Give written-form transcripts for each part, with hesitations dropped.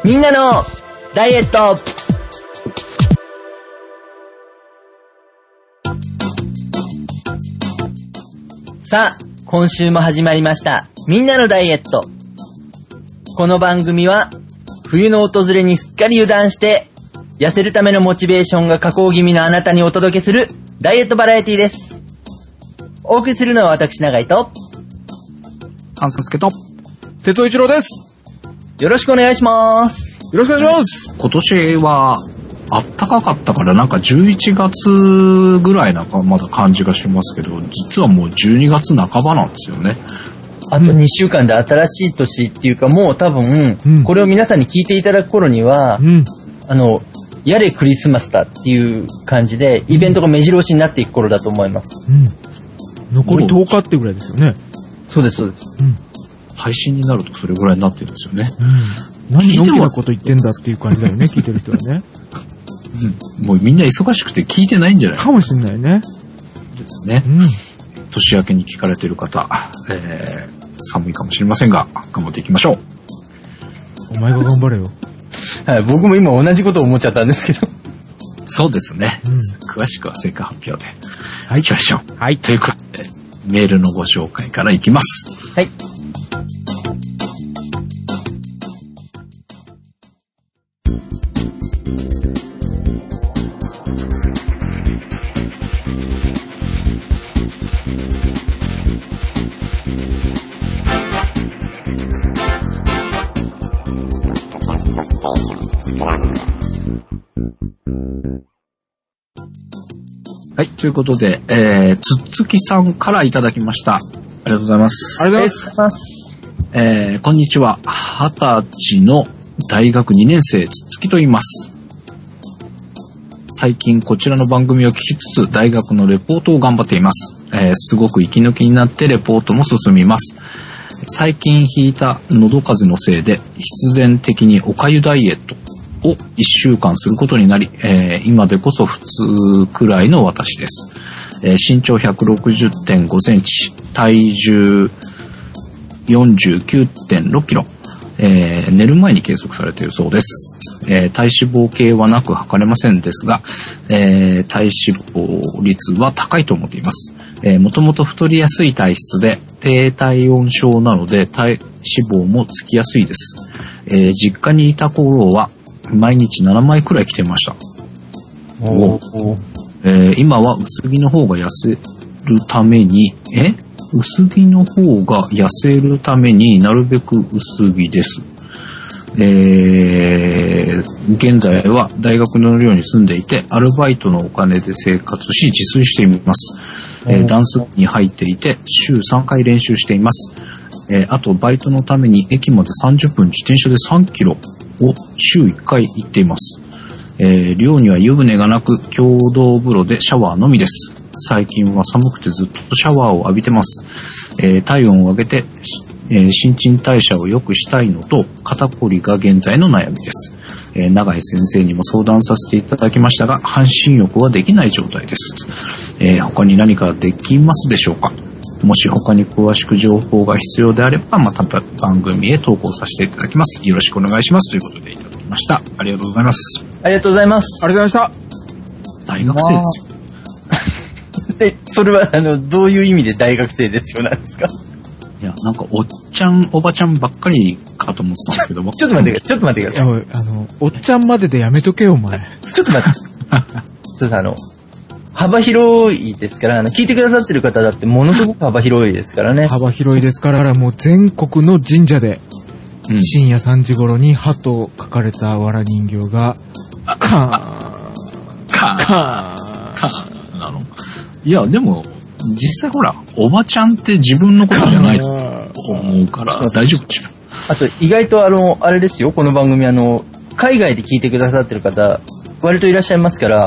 みんなのダイエット。さあ、今週も始まりましたみんなのダイエット。この番組は冬の訪れにすっかり油断して痩せるためのモチベーションが下降気味のあなたにお届けするダイエットバラエティです。お送りするのは私永井と関佐助と哲夫一郎です。 よろしくお願いします。 よろしくお願いします。今年はあったかかったからなんか11月ぐらいなんかまだ感じがしますけど、実はもう12月半ばなんですよね。 あと2週間で新しい年っていうか、もう多分、これを皆さんに聞いていただく頃には、やれクリスマスだっていう感じで、イベントが目白押しになっていく頃だと思います。 残り10日ってぐらいですよね。 そうです、そうです。 配信になるとそれぐらいになってるんですよね。 何のんきなこと言ってんだっていう感じだよね、聞いてる人はね。 もうみんな忙しくて聞いてないんじゃないかもしれないね。 ですね。年明けに聞かれてる方、寒いかもしれませんが、頑張っていきましょう。 お前が頑張れよ。 はい、僕も今同じことを思っちゃったんですけど。 そうですね。詳しくは成果発表で。 はい。 行きましょう。 はい。 ということで、メールのご紹介からいきます。 はい。 はい、ということで、つっつきさんからいただきました。ありがとうございます。 ありがとうございます。 こんにちは。20歳の大学2年生、つっつきと言います。最近こちらの番組を聞きつつ、大学のレポートを頑張っています。すごく息抜きになってレポートも進みます。最近引いた喉風邪のせいで、必然的におかゆダイエットを1週間することになり、今でこそ普通くらいの私です。身長 160.5 センチ、体重 49.6 キロ、寝る前に計測されているそうです。体脂肪計はなく測れませんですが、体脂肪率は高いと思っています。もともと太りやすい体質で低体温症なので体脂肪もつきやすいです。実家にいた頃は毎日7枚くらい来てました。今は薄着の方が痩せるために、薄着の方が痩せるためになるべく薄着です。現在は大学の寮に住んでいて、アルバイトのお金で生活し自炊しています。ダンス部に入っていて週3回練習しています。あとバイトのために駅まで30分自転車で3キロを週1回行っています。寮には湯船がなく共同風呂でシャワーのみです。最近は寒くてずっとシャワーを浴びてます。体温を上げて、新陳代謝を良くしたいのと肩こりが現在の悩みです。永井先生にも相談させていただきましたが半身浴はできない状態です。他に何かできますでしょうか。もし他に詳しく情報が必要であればまた番組へ投稿させていただきます。よろしくお願いしますということでいただきました。ありがとうございます。 ありがとうございます。 ありがとうございました。 大学生ですよ。 それはどういう意味で大学生ですよなんですか。 いや、なんかおっちゃんおばちゃんばっかりかと思ってたんですけども。 ちょっと待ってください。 おっちゃんまででやめとけよお前。 ちょっと待って。ちょっと幅広いですから、聞いてくださってる方だってものすごく幅広いですからね。 幅広いですから、もう全国の神社で、深夜3時頃に歯と書かれた藁人形が、カーンなの。いや、でも、実際ほら、おばちゃんって自分のことじゃないと思うから、大丈夫でしょ。 あと、意外とあれですよ、この番組海外で聞いてくださってる方、割といらっしゃいますから、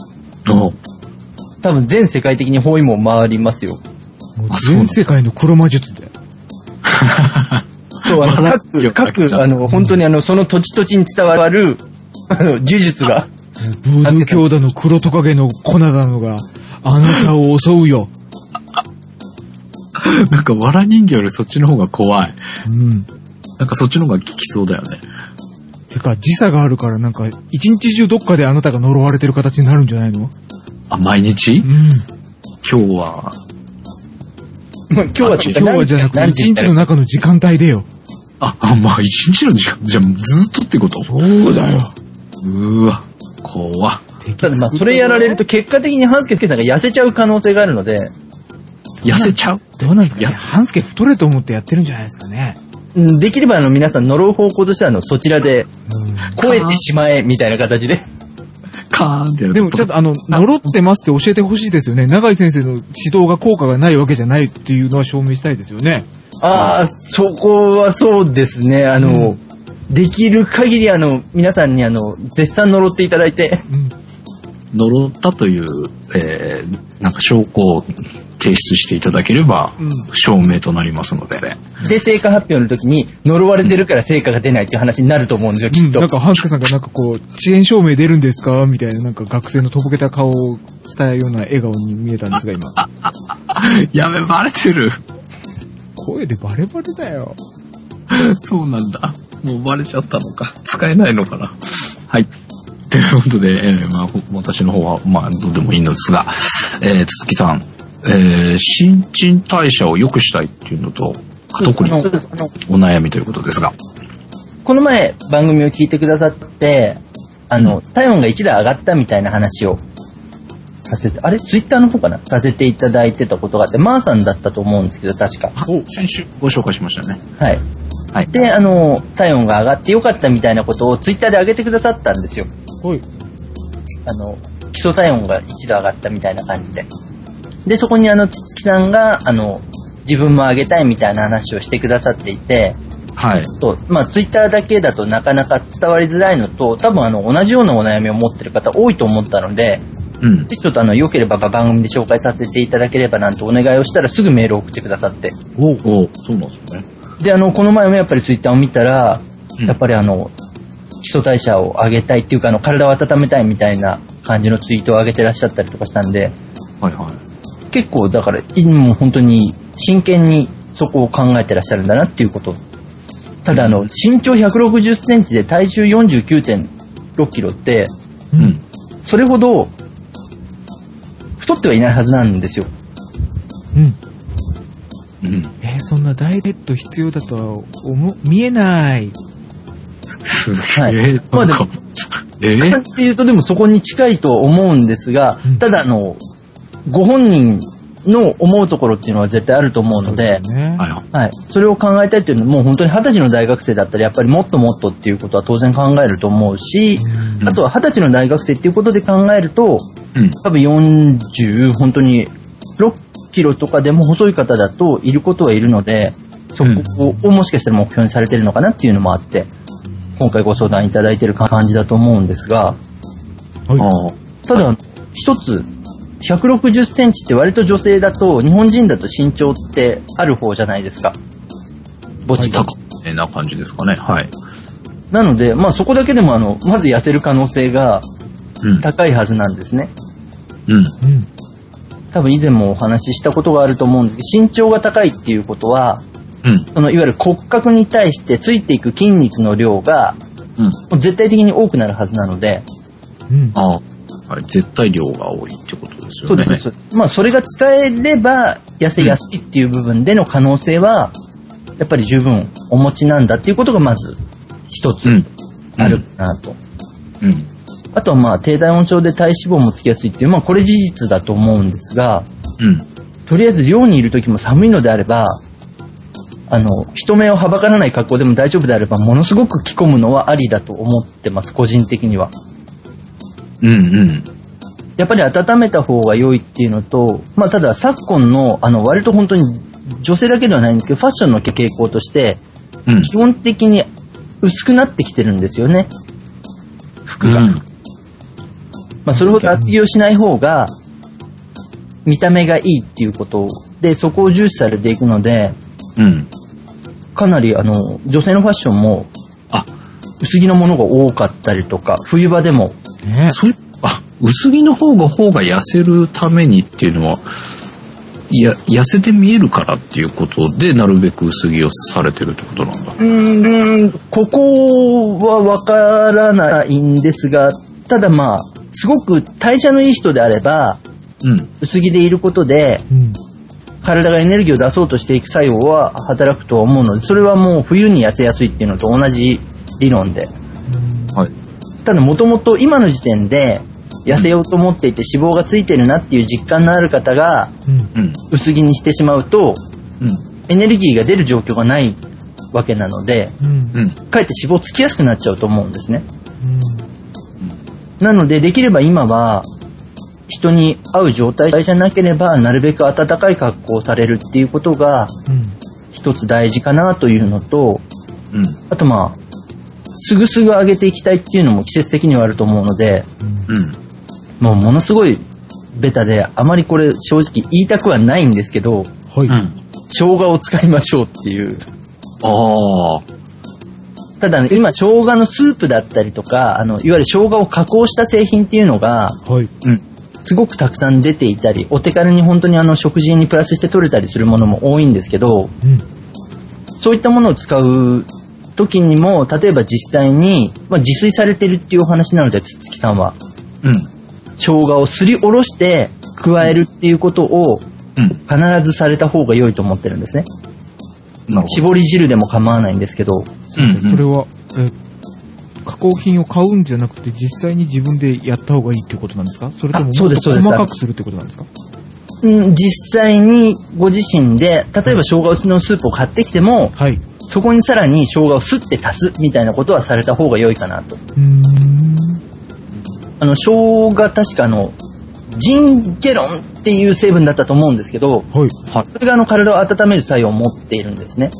多分全世界的に包囲網回りますよ。 もう全世界の黒魔術で。 そう、各本当にその土地土地に伝わる、呪術が。 ブードゥー教だの黒トカゲの粉だのが、あなたを襲うよ。 なんか、藁人形よりそっちの方が怖い。なんかそっちの方が効きそうだよね。 てか、時差があるからなんか、一日中どっかであなたが呪われてる形になるんじゃないの？ あ、毎日？ うん。 今日は、 今日は今日はじゃなくて、一日の中の時間帯でよ。 まあ一日の時間、じゃあずっとってこと？ そうだよ。 わ、怖っ。 ただまあそれやられると結果的に半助さんが痩せちゃう可能性があるので、 痩せちゃう？ どうなんですかね。半助太れと思ってやってるんじゃないですかね。 できれば皆さん呪う方向としてはそちらで、超えてしまえみたいな形で。 カーンってやる。 でもちょっと呪ってますって教えてほしいですよね。永井先生の指導が効果がないわけじゃないっていうのは証明したいですよね。 ああ、そこはそうですね。できる限り皆さんに絶賛呪っていただいて。 呪ったという、なんか証拠を提出していただければ、証明となりますので。 で、成果発表の時に呪われてるから成果が出ないっていう話になると思うんですよ、きっと。 なんか、半助さんがなんかこう、遅延証明出るんですかみたいな、なんか学生のとぼけた顔をしたような笑顔に見えたんですが、今。 やべ、バレてる。 声でバレバレだよ。 そうなんだ。もうバレちゃったのか。使えないのかな。はい。ということで、まあ、私の方は、まあ、どうでもいいのですが、つつきさん、新陳代謝を良くしたいっていうのと、特にお悩みということですが。 この前番組を聞いてくださって、体温が1度上がったみたいな話をさせて、ツイッターの方かなさせていただいてたことがあって、マーさんだったと思うんですけど、確か。 先週ご紹介しましたね。 はい。はい。で、体温が上がって良かったみたいなことをツイッターで上げてくださったんですよ。 はい。 基礎体温が1度上がったみたいな感じで。で、そこにつつきさんが、自分も上げたいみたいな話をしてくださっていて、 はい。 まあ、ツイッターだけだとなかなか伝わりづらいのと、多分同じようなお悩みを持ってる方多いと思ったので、ちょっと良ければ番組で紹介させていただければなんてお願いをしたらすぐメールを送ってくださって。 そうなんですよね。 で、この前もやっぱりツイッターを見たら、やっぱり基礎代謝を上げたいっていうか、体を温めたいみたいな感じのツイートを上げてらっしゃったりとかしたんで、 はいはい。 結構だから、もう本当に真剣にそこを考えてらっしゃるんだなっていうこと。ただ身長160センチで体重 49.6 キロって、それほど太ってはいないはずなんですよ。 そんなダイエット必要だとは見えない。 はい。まあでも、っていうとでもそこに近いと思うんですが、ただご本人の思うところっていうのは絶対あると思うので、はい。それを考えたいっていうのはもう本当に20歳の大学生だったらやっぱりもっともっとっていうことは当然考えると思うし、あとは20歳の大学生っていうことで考えると、多分40、本当に6キロとかでも細い方だといることはいるので、そこをもしかしたら目標にされてるのかなっていうのもあって、今回ご相談いただいてる感じだと思うんですが、ただ一つ、160センチって割と女性だと、日本人だと身長ってある方じゃないですか。ぼちぼち。 高な感じですかね。はい。 なので、まあそこだけでもまず痩せる可能性が高いはずなんですね。多分以前もお話ししたことがあると思うんですけど、身長が高いっていうことは、いわゆる骨格に対してついていく筋肉の量が、絶対的に多くなるはずなので、 絶対量が多いってことですよね。 そうです。まあそれが使えれば痩せやすいっていう部分での可能性は、やっぱり十分お持ちなんだっていうことがまず一つあるかなと。あとはまあ低体温症で体脂肪もつきやすいっていう、まあこれ事実だと思うんですが、とりあえず寮にいる時も寒いのであれば、人目をはばからない格好でも大丈夫であれば、ものすごく着込むのはありだと思ってます、個人的には。やっぱり温めた方が良いっていうのと、まあただ昨今の割と本当に女性だけではないんですけど、ファッションの傾向として、基本的に薄くなってきてるんですよね、服が。まあそれほど厚着をしない方が見た目がいいっていうことで、そこを重視されていくので、かなり女性のファッションも薄着のものが多かったりとか、冬場でも、 薄着の方が痩せるためにっていうのは、 痩せて見えるからっていうことで、なるべく薄着をされてるってことなんだ。 ここはわからないんですが、ただまあ、すごく代謝のいい人であれば、薄着でいることで、体がエネルギーを出そうとしていく作用は働くと思うので、それはもう冬に痩せやすいっていうのと同じ理論で。 はい。 ただもともと今の時点で痩せようと思っていて脂肪がついてるなっていう実感のある方が薄着にしてしまうと、エネルギーが出る状況がないわけなので、かえって脂肪つきやすくなっちゃうと思うんですね。なのでできれば今は人に合う状態じゃなければなるべく暖かい格好をされるっていうことが一つ大事かなというのと、あとまあすぐすぐ上げていきたいっていうのも季節的にはあると思うので、もうものすごいベタであまりこれ正直言いたくはないんですけど、生姜を使いましょうっていう。ただ、ね、今生姜のスープだったりとか、いわゆる生姜を加工した製品っていうのが、すごくたくさん出ていたり、お手軽に本当に食事にプラスして取れたりするものも多いんですけど、そういったものを使う時にも、例えば実際に、自炊されてるっていうお話なので、つつきさんは、生姜をすりおろして加えるっていうことを必ずされた方が良いと思ってるんですね。絞り汁でも構わないんですけど、 それは、加工品を買うんじゃなくて実際に自分でやった方がいいっていうことなんですか？それとももっと細かくするってことなんですか？ 実際にご自身で例えば生姜のスープを買ってきても、そこにさらに生姜をすって足すみたいなことはされた方が良いかなと。生姜確かジンゲロンっていう成分だったと思うんですけど、それが体を温める作用を持っているんですね。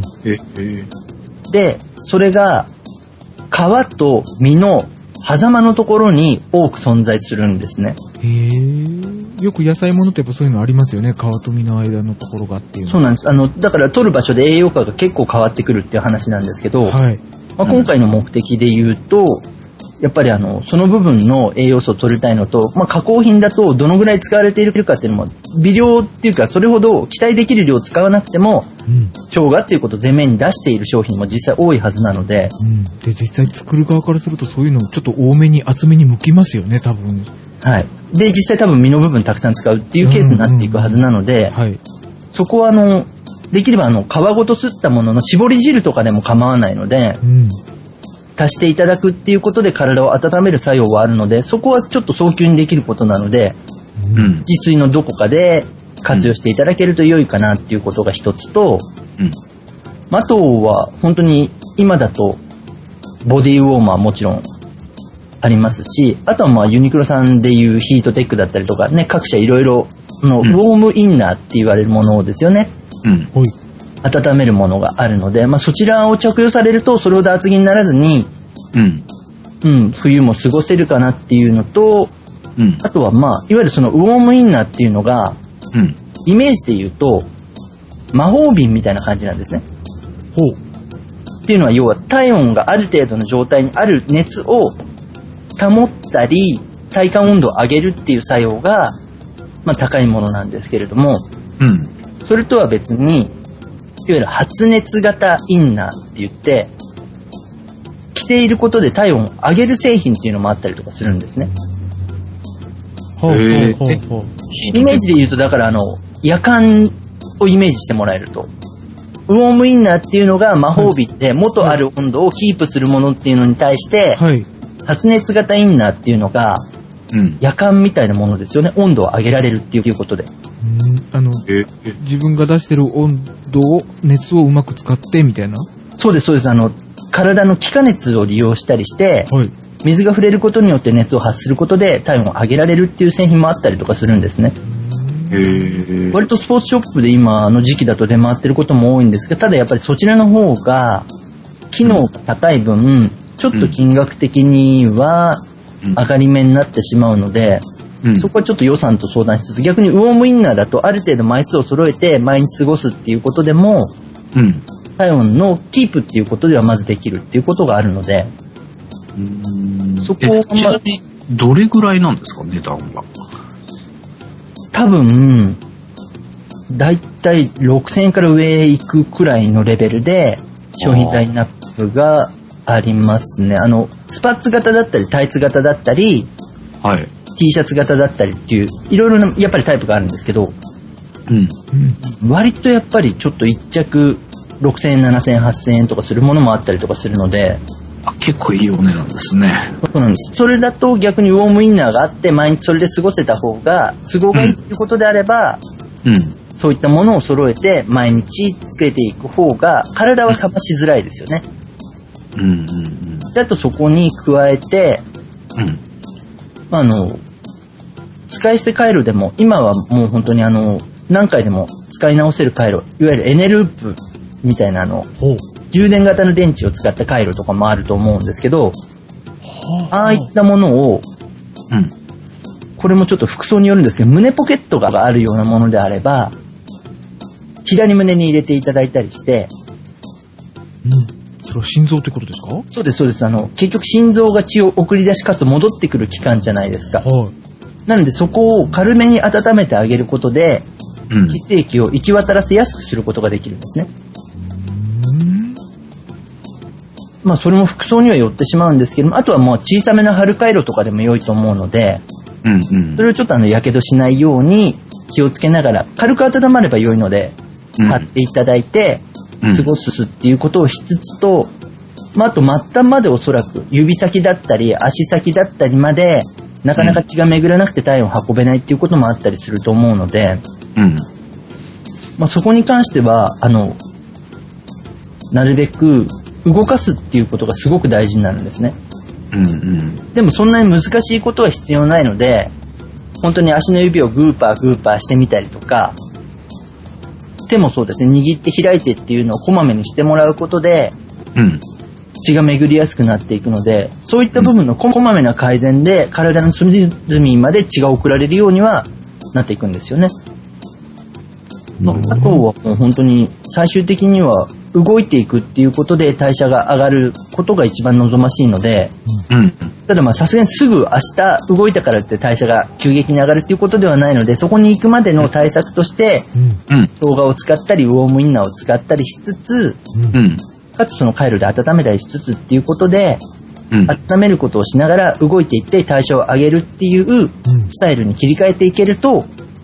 で、それが皮と実の狭間のところに多く存在するんですね。 よく野菜ものってやっぱそういうのありますよね。皮と実の間のところがっていうの。 そうなんです。だから取る場所で栄養価が結構変わってくるっていう話なんですけど、今回の目的で言うと、やっぱりその部分の栄養素を取りたいのと、加工品だとどのぐらい使われているかっていうのも微量っていうか、それほど期待できる量を使わなくても、生姜っていうことを前面に出している商品も実際多いはずなので、 で実際作る側からするとそういうのをちょっと多めに厚めに剥きますよね、多分。 で実際多分実の部分たくさん使うっていうケースになっていくはずなので、そこはできれば皮ごとすったものの絞り汁とかでも構わないので、足していただくっていうことで体を温める作用はあるので、そこはちょっと早急にできることなので、自炊のどこかで活用していただけると良いかなっていうことが一つと、あとは本当に今だとボディウォーマーもちろんありますし、あとはユニクロさんでいうヒートテックだったりとかね、各社いろいろのウォームインナーって言われるものですよね。温めるものがあるので、そちらを着用されるとそれほど厚着にならずに、冬も過ごせるかなっていうのと、あとはいわゆるそのウォームインナーっていうのが、イメージで言うと魔法瓶みたいな感じなんですね。っていうのは要は体温がある程度の状態にある熱を保ったり体感温度を上げるっていう作用が、高いものなんですけれども、それとは別にいわゆる発熱型インナーって言って、着ていることで体温を上げる製品っていうのもあったりとかするんですね。イメージで言うと、だから夜間をイメージしてもらえると、ウォームインナーっていうのが魔法瓶で元ある温度をキープするものっていうのに対して、発熱型インナーっていうのが夜間みたいなものですよね。温度を上げられるっていうことで。 自分が出してる温度を熱をうまく使ってみたいな。 そうですそうです。体の気化熱を利用したりして、水が触れることによって熱を発することで体温を上げられるっていう製品もあったりとかするんですね。割とスポーツショップで今の時期だと出回ってることも多いんですが、ただやっぱりそちらの方が機能が高い分、ちょっと金額的には上がり目になってしまうので、そこはちょっと予算と相談しつつ、逆にウォームインナーだとある程度枚数を揃えて毎日過ごすっていうことでも、体温のキープっていうことではまずできるっていうことがあるので、そこをちなみにどれぐらいなんですか、値段は。 多分だいたい6000円から上行くくらいのレベルで商品ラインナップがありますね。スパッツ型だったりタイツ型だったり、 はい。 T シャツ型だったりっていういろいろなやっぱりタイプがあるんですけど、割とやっぱりちょっと1着6000円、7000円、8000円とかするものもあったりとかするので、 結構いいお値段ですね。 そうなんです。それだと逆にウォームインナーがあって毎日それで過ごせた方が都合がいいっていうことであれば、そういったものを揃えて毎日つけていく方が体は冷ましづらいですよね。であとそこに加えて、使い捨てカイロでも今はもう本当に何回でも使い直せるカイロ、いわゆるエネループみたいな充電型の電池を使ったカイロとかもあると思うんですけど、ああいったものを、これもちょっと服装によるんですけど、胸ポケットがあるようなものであれば左胸に入れていただいたりして、 それは心臓ってことですか？ そうですそうです。結局心臓が血を送り出しかつ戻ってくる器官じゃないですか。なのでそこを軽めに温めてあげることで、血液を行き渡らせやすくすることができるんですね。まあそれも服装にはよってしまうんですけども、あとはもう小さめの春カイロとかでも良いと思うので、それをちょっとやけどしないように気をつけながら軽く温まれば良いので貼っていただいて過ごすっていうことをしつつと、あと末端までおそらく指先だったり足先だったりまでなかなか血が巡らなくて体温を運べないっていうこともあったりすると思うので、そこに関してはなるべく動かすっていうことがすごく大事になるんですね。でもそんなに難しいことは必要ないので、本当に足の指をグーパーしてみたりとか、手もそうですね、握って開いてっていうのをこまめにしてもらうことで、血が巡りやすくなっていくので、そういった部分のこまめな改善で体の隅々まで血が送られるようにはなっていくんですよね。あとはもう本当に最終的には動いていくっていうことで代謝が上がることが一番望ましいので、たださすがにすぐ明日動いたからって代謝が急激に上がるっていうことではないので、そこに行くまでの対策として、生姜を使ったりウォームインナーを使ったりしつつ、かつそのカイロで温めたりしつつっていうことで、温めることをしながら動いていって代謝を上げるっていうスタイルに切り替えていけると、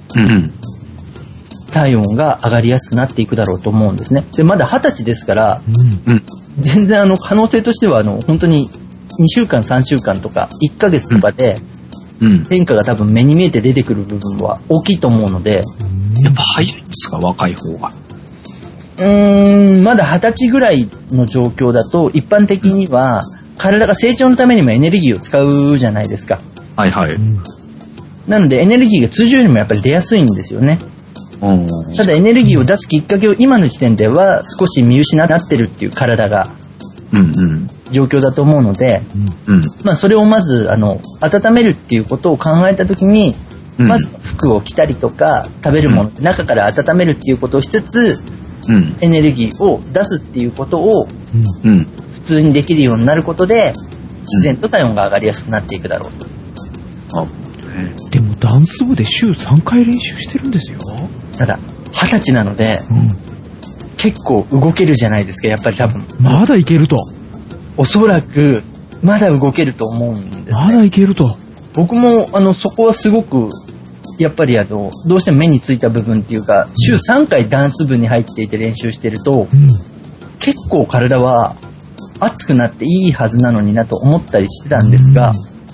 体温が上がりやすくなっていくだろうと思うんですね。でまだ20歳ですから、全然可能性としては本当に2週間3週間とか1ヶ月とかで変化が多分目に見えて出てくる部分は大きいと思うので、 やっぱ早いんですか、若い方が。 まだ20歳ぐらいの状況だと一般的には体が成長のためにもエネルギーを使うじゃないですか。なのでエネルギーが通常よりもやっぱり出やすいんですよね。ただエネルギーを出すきっかけを今の時点では少し見失ってるっていう体が状況だと思うので、それをまず温めるっていうことを考えたときに、まず服を着たりとか食べるもの、中から温めるっていうことをしつつ、エネルギーを出すっていうことを普通にできるようになることで自然と体温が上がりやすくなっていくだろうと。 でもダンス部で週3回練習してるんですよ。 ただ20歳なので、結構動けるじゃないですか。やっぱり多分まだいけると、 おそらくまだ動けると思うんですね。 まだいけると。 僕もそこはすごくやっぱりどうしても目についた部分っていうか、週3回ダンス部に入っていて練習してると、結構体は熱くなっていいはずなのになと思ったりしてたんですが、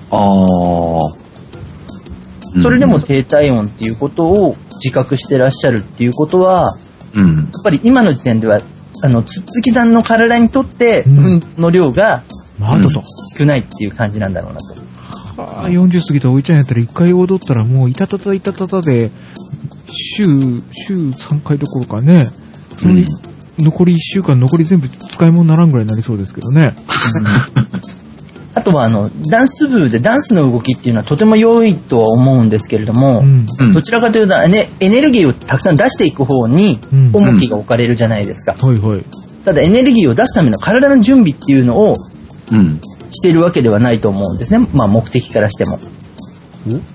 それでも低体温っていうことを自覚してらっしゃるっていうことは、やっぱり今の時点ではつっつきさんの体にとっての量が少ないっていう感じなんだろうなと。 40過ぎたおいちゃんやったら1回踊ったらもういたたたで週3回どころかね、その残り1週間残り全部使い物にならんぐらいになりそうですけどね。あとはダンス部でダンスの動きっていうのはとても良いとは思うんですけれども、どちらかというと、エネルギーをたくさん出していく方に重きが置かれるじゃないですか。ただエネルギーを出すための体の準備っていうのをしているわけではないと思うんですね。目的からしても。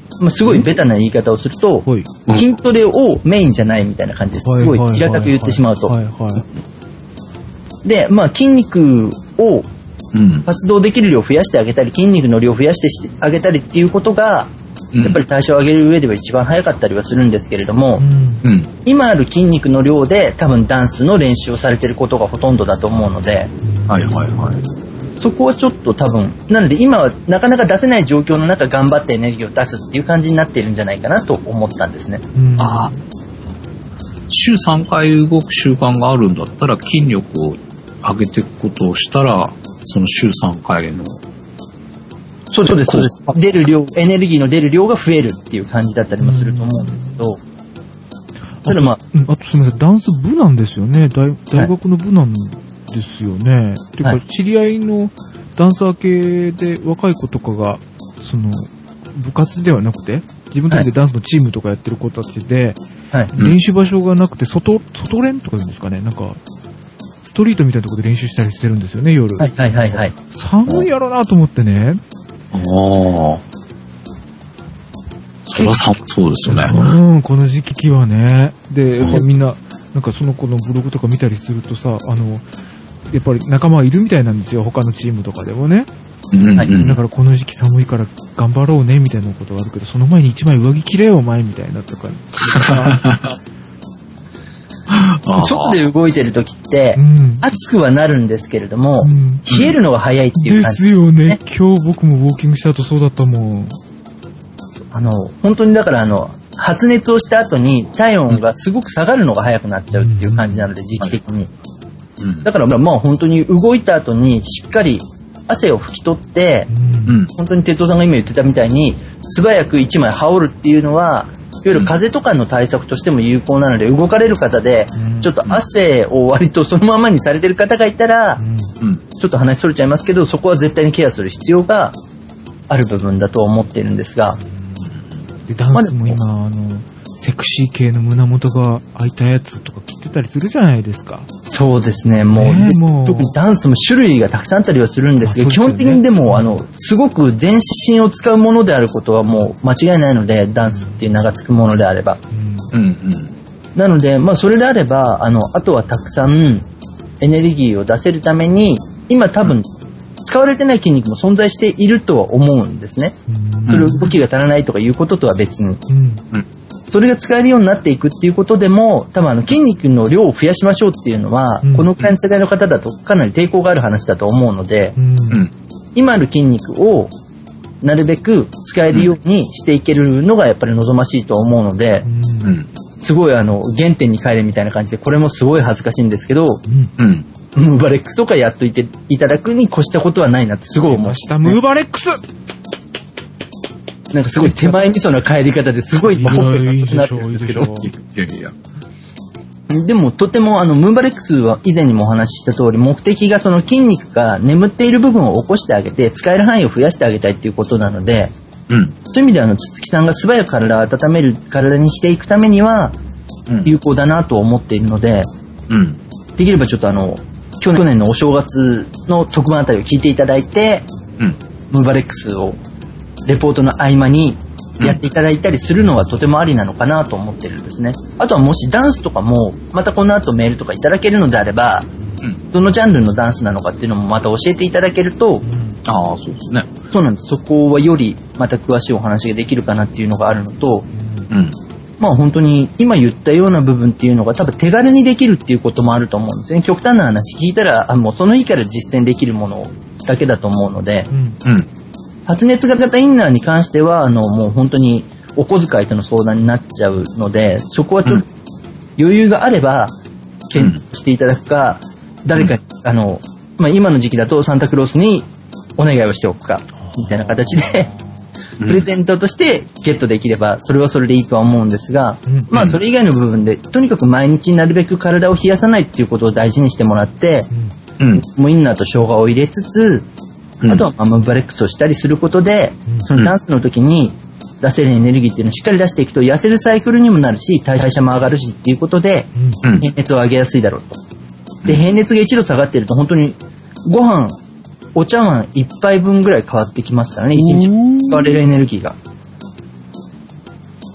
まあ、すごいベタな言い方をすると、 はい。 筋トレをメインじゃないみたいな感じです。すごい平たく言ってしまうと。 はいはい。 で、まあ筋肉をうん。 活動できる量を増やしてあげたり、筋肉の量を増やしてあげたりっていうことが、やっぱり代謝を上げる上では一番早かったりはするんですけれども、 うん。 うん。 今ある筋肉の量で多分ダンスの練習をされていることがほとんどだと思うので、 はいはいはい。 そこはちょっと多分、なので今はなかなか出せない状況の中頑張ってエネルギーを出すっていう感じになっているんじゃないかなと思ったんですね。 うん。 ああ。週3回動く習慣があるんだったら筋力を上げていくことをしたら、その週3回の。 そうです、そうです。出る量、エネルギーの出る量が増えるっていう感じだったりもすると思うんですけど、ただまあ、 あとすみません、ダンス部なんですよね。大学の部なんですよね。ていうか、知り合いのダンサー系で若い子とかが、その、部活ではなくて、自分たちでダンスのチームとかやってる子たちで、 はい。 練習場所がなくて、外練とか言うんですかね。なんか、ストリートみたいなところで練習したりしてるんですよね、夜。 はいはいはいはい。 寒いやろなと思ってね。 ああ。それはそうですよね。 うん、この時期はね。で、やっぱみんな、なんかその子のブログとか見たりするとさ、やっぱり仲間がいるみたいなんですよ、他のチームとかでもね。 うんはいだからこの時期寒いから頑張ろうね、みたいなことがあるけど、その前に一枚上着着れよ、お前、みたいなとか。 外で動いてる時ってう、ん。 暑くはなるんですけれども、 うん冷えるのが早いっていうで感じ。 すよね。今日僕もウォーキングした後そうだったもん。 本当にだから発熱をした後に体温がすごく下がるのが早くなっちゃうっていう感じなので、時期的に。 うんだからまあ本当に動いた後にしっかり汗を拭き取って、 うん本当に哲夫さんが今言ってたみたいに、素早く一枚羽織るっていうのは、いわゆる風邪とかの対策としても有効なので、動かれる方で、ちょっと汗を割とそのままにされてる方がいたら、 うんちょっと話それちゃいますけど、そこは絶対にケアする必要がある部分だと思っているんですが、 で、ダンスも今、セクシー系の胸元が開いたやつとか着てたりするじゃないですか。 そうですね、もう、 ねえもう特にダンスも種類がたくさんあったりはするんですけど、基本あそうですよね的にでも、すごく全身を使うものであることはもう間違いないので、ダンスっていう名が付くものであれば。 うん。 うんなので、まあそれであれば、あとはたくさんエネルギーを出せるために、今多分使われてない筋肉も存在しているとは思うんですね。それを動きが足らないとかいうこととは別に。 うん。 それが使えるようになっていくっていうことでも、多分筋肉の量を増やしましょうっていうのは、 うんこのくらいの世代の方だとかなり抵抗がある話だと思うので、 うん。 うん今ある筋肉をなるべく使えるようにしていけるのがやっぱり望ましいと思うので、 うん。 うんすごい原点に帰れみたいな感じで、これもすごい恥ずかしいんですけど、 うんムーバレックスとかやっといていただくに越したことはないなってすごい思う。 明日ムーバレックスなんかすごい手前味噌な帰り方ですごい今ほっぺが熱くなってるんですけど。 いやいやでもとてもムーバレックスは以前にもお話しした通り、目的がその筋肉が眠っている部分を起こしてあげて、使える範囲を増やしてあげたいっていうことなので、 うんそういう意味ではつつきさんが素早く体を温める体にしていくためには有効だなと思っているので、 うんできればちょっと去年のお正月の特番あたりを聞いていただいて、 うんムーバレックスをレポートの合間にやっていただいたりするのはとてもありなのかなと思ってるんですね。あとはもしダンスとかもまたこの後メールとかいただけるのであれば、どのジャンルのダンスなのかっていうのもまた教えていただけると、 ああそうですねそうなんです。そこはよりまた詳しいお話ができるかなっていうのがあるのと、 うんまあ本当に今言ったような部分っていうのが多分手軽にできるっていうこともあると思うんですね。極端な話聞いたら、もうその日から実践できるものだけだと思うので、 うん発熱型インナーに関しては、もう本当にお小遣いとの相談になっちゃうので、そこはちょっと余裕があれば検討していただくか、誰かに、まあ今の時期だとサンタクロースにお願いをしておくか、みたいな形で、プレゼントとしてゲットできれば、それはそれでいいとは思うんですが、まあそれ以外の部分で、とにかく毎日なるべく体を冷やさないっていうことを大事にしてもらって、もうインナーと生姜を入れつつ、あとはムーバレックスをしたりすることで、そのダンスの時に出せるエネルギーっていうのをしっかり出していくと、痩せるサイクルにもなるし、代謝も上がるしっていうことで、平熱を上げやすいだろうと。で、平熱が1度下がってると本当にご飯、お茶碗1杯分ぐらい変わってきますからね、1日使われるエネルギーが。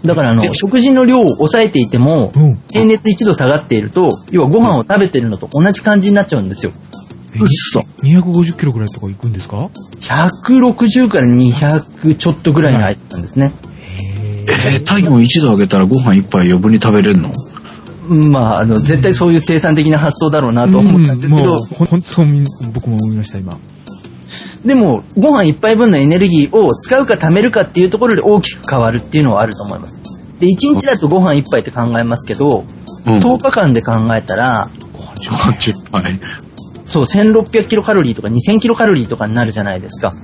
だから食事の量を抑えていても、平熱1度下がっていると、要はご飯を食べてるのと同じ感じになっちゃうんですよ。 250キロぐらいとか行くんですか？ 160 から200ちょっとぐらいに入ったんですね。 体温1度上げたらご飯1杯余分に食べれるの？ まあ、絶対そういう生産的な発想だろうなと思ったんですけど。 本当に僕も思いました、今。 でも、ご飯1杯分のエネルギーを使うか貯めるかっていうところで大きく変わるっていうのはあると思います。で、1日だとご飯1杯って考えますけど、10日間で考えたら、 ご飯10杯。 そう、1600キロカロリーとか2000キロカロリーとかになるじゃないですか。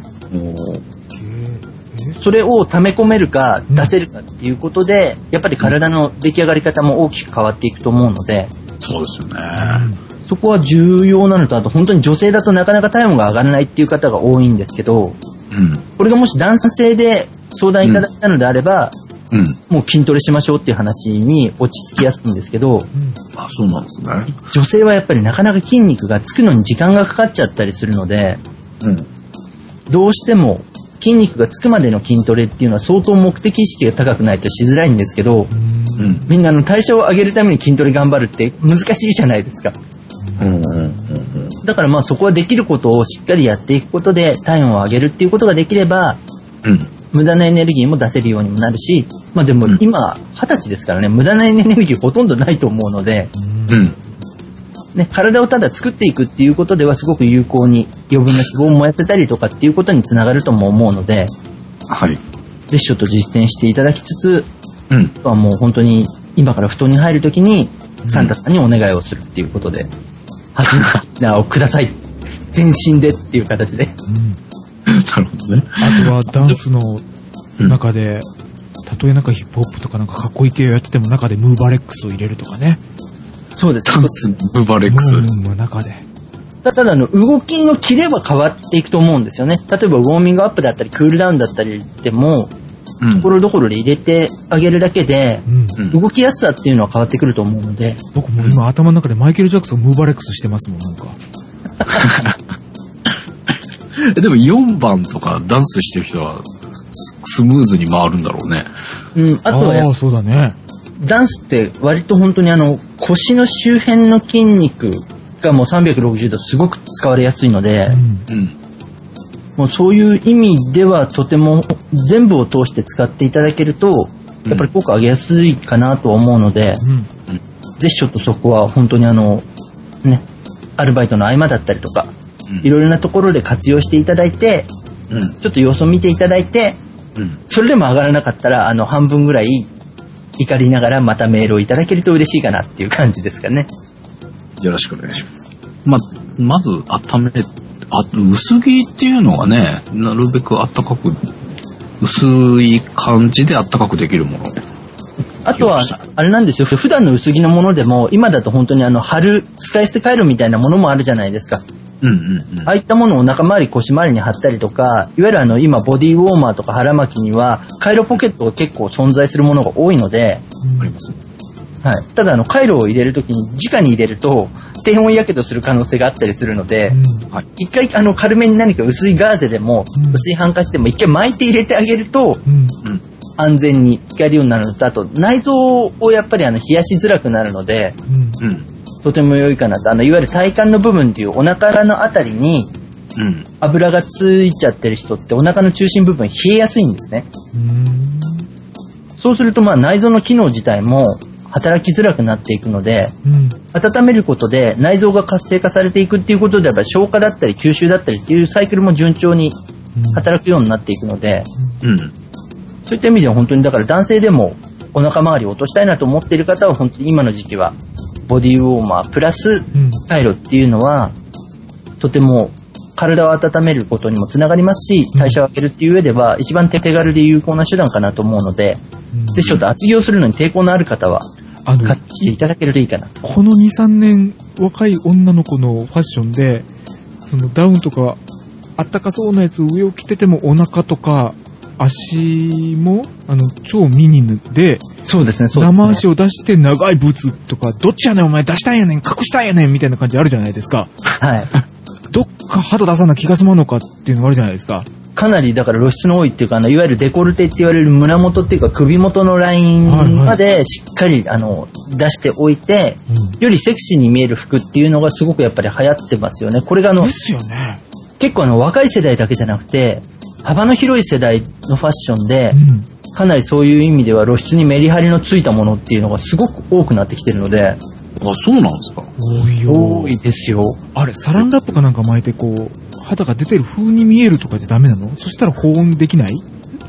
それを溜め込めるか出せるかっていうことで、やっぱり体の出来上がり方も大きく変わっていくと思うので、 そうですよね。 そこは重要なのと、あと本当に女性だとなかなか体温が上がらないっていう方が多いんですけど、これがもし男性で相談いただいたのであれば、もう筋トレしましょうっていう話に落ち着きやすいんですけど、 あ、そうなんですね。 女性はやっぱりなかなか筋肉がつくのに時間がかかっちゃったりするので、どうしても筋肉がつくまでの筋トレっていうのは相当目的意識が高くないとしづらいんですけど、みんな代謝を上げるために筋トレ頑張るって難しいじゃないですか。だからまあそこはできることをしっかりやっていくことで体温を上げるっていうことができれば、無駄なエネルギーも出せるようにもなるし、まあでも今20歳ですからね、無駄なエネルギーほとんどないと思うので、ね、体をただ作っていくっていうことではすごく有効に余分な脂肪を燃やせたりとかっていうことにつながるとも思うので、ぜひちょっと実践していただきつつ、あとはもう本当に今から布団に入るときにサンタさんにお願いをするっていうことで、をください。全身でっていう形で。 なるほどね。 あとはダンスの中で、たとえなんかヒップホップとかなんかかっこいい系をやってても中でムーバレックスを入れるとかね。 そうです。 ダンスムーバレックス。 中で。 ただ動きのキレは変わっていくと思うんですよね。例えばウォーミングアップだったりクールダウンだったりでも、ところどころで入れてあげるだけで、動きやすさっていうのは変わってくると思うので。 僕も今頭の中でマイケル・ジャクソンムーバレックスしてますもん、なんか。 でも4番とかダンスしてる人はスムーズに回るんだろうね。 あとはそうだね。 ダンスって割と本当に腰の周辺の筋肉がもう360度すごく使われやすいので、もうそういう意味ではとても全部を通して使っていただけるとやっぱり効果上げやすいかなと思うので、ぜひちょっとそこは本当にね、アルバイトの合間だったりとか、いろいろなところで活用していただいて、ちょっと様子を見ていただいて、それでも上がらなかったら半分ぐらい怒りながらまたメールをいただけると嬉しいかなっていう感じですかね。 よろしくお願いします。まず温め、薄着っていうのがね、なるべく暖かく、薄い感じで暖かくできるもの。 あとは、あれなんですよ、普段の薄着のものでも、今だと本当に使い捨てカイロみたいなものもあるじゃないですか。ああいったものをお腹周り、腰周りに貼ったりとか、いわゆる今ボディウォーマーとか腹巻きには、カイロポケットが結構存在するものが多いので、 ありますね。 はい。ただカイロを入れるときに、直に入れると、低温やけどする可能性があったりするので、一回軽めに何か薄いガーゼでも、薄いハンカチでも一回巻いて入れてあげると、安全に使えるようになるのと、あと内臓をやっぱり冷やしづらくなるので、とても良いかなと。いわゆる体幹の部分っていうお腹のあたりに、油がついちゃってる人ってお腹の中心部分冷えやすいんですね。そうすると内臓の機能自体も働きづらくなっていくので、温めることで内臓が活性化されていくっていうことであれば消化だったり吸収だったりっていうサイクルも順調に働くようになっていくので、そういった意味では本当にだから男性でもお腹周りを落としたいなと思っている方は本当に今の時期はボディウォーマープラスカイロっていうのはとても体を温めることにもつながりますし、代謝を上げるっていう上では一番手軽で有効な手段かなと思うので、ぜひちょっと厚着をするのに抵抗のある方は買っていただけるといいかな。 この 2,3 年若い女の子のファッションでダウンとかあったかそうなやつ上を着ててもお腹とか足も超ミニで、 そうですね、 生足を出して長いブーツとか、どっちやねんお前出したんやねん隠したんやねんみたいな感じあるじゃないですか。 はい。 どっか肌出さな気が済まんのかっていうのがあるじゃないですか。 かなりだから露出の多いっていうか、いわゆるデコルテって言われる胸元っていうか首元のラインまでしっかり出しておいて、よりセクシーに見える服っていうのがすごくやっぱり流行ってますよね。これがですよね。 結構若い世代だけじゃなくて、幅の広い世代のファッションで、かなりそういう意味では露出にメリハリのついたものっていうのがすごく多くなってきてるので。 あ、そうなんですか。 多いですよ。 あれ、サランラップかなんか巻いてこう、肌が出てる風に見えるとかじゃダメなの？そしたら保温できない？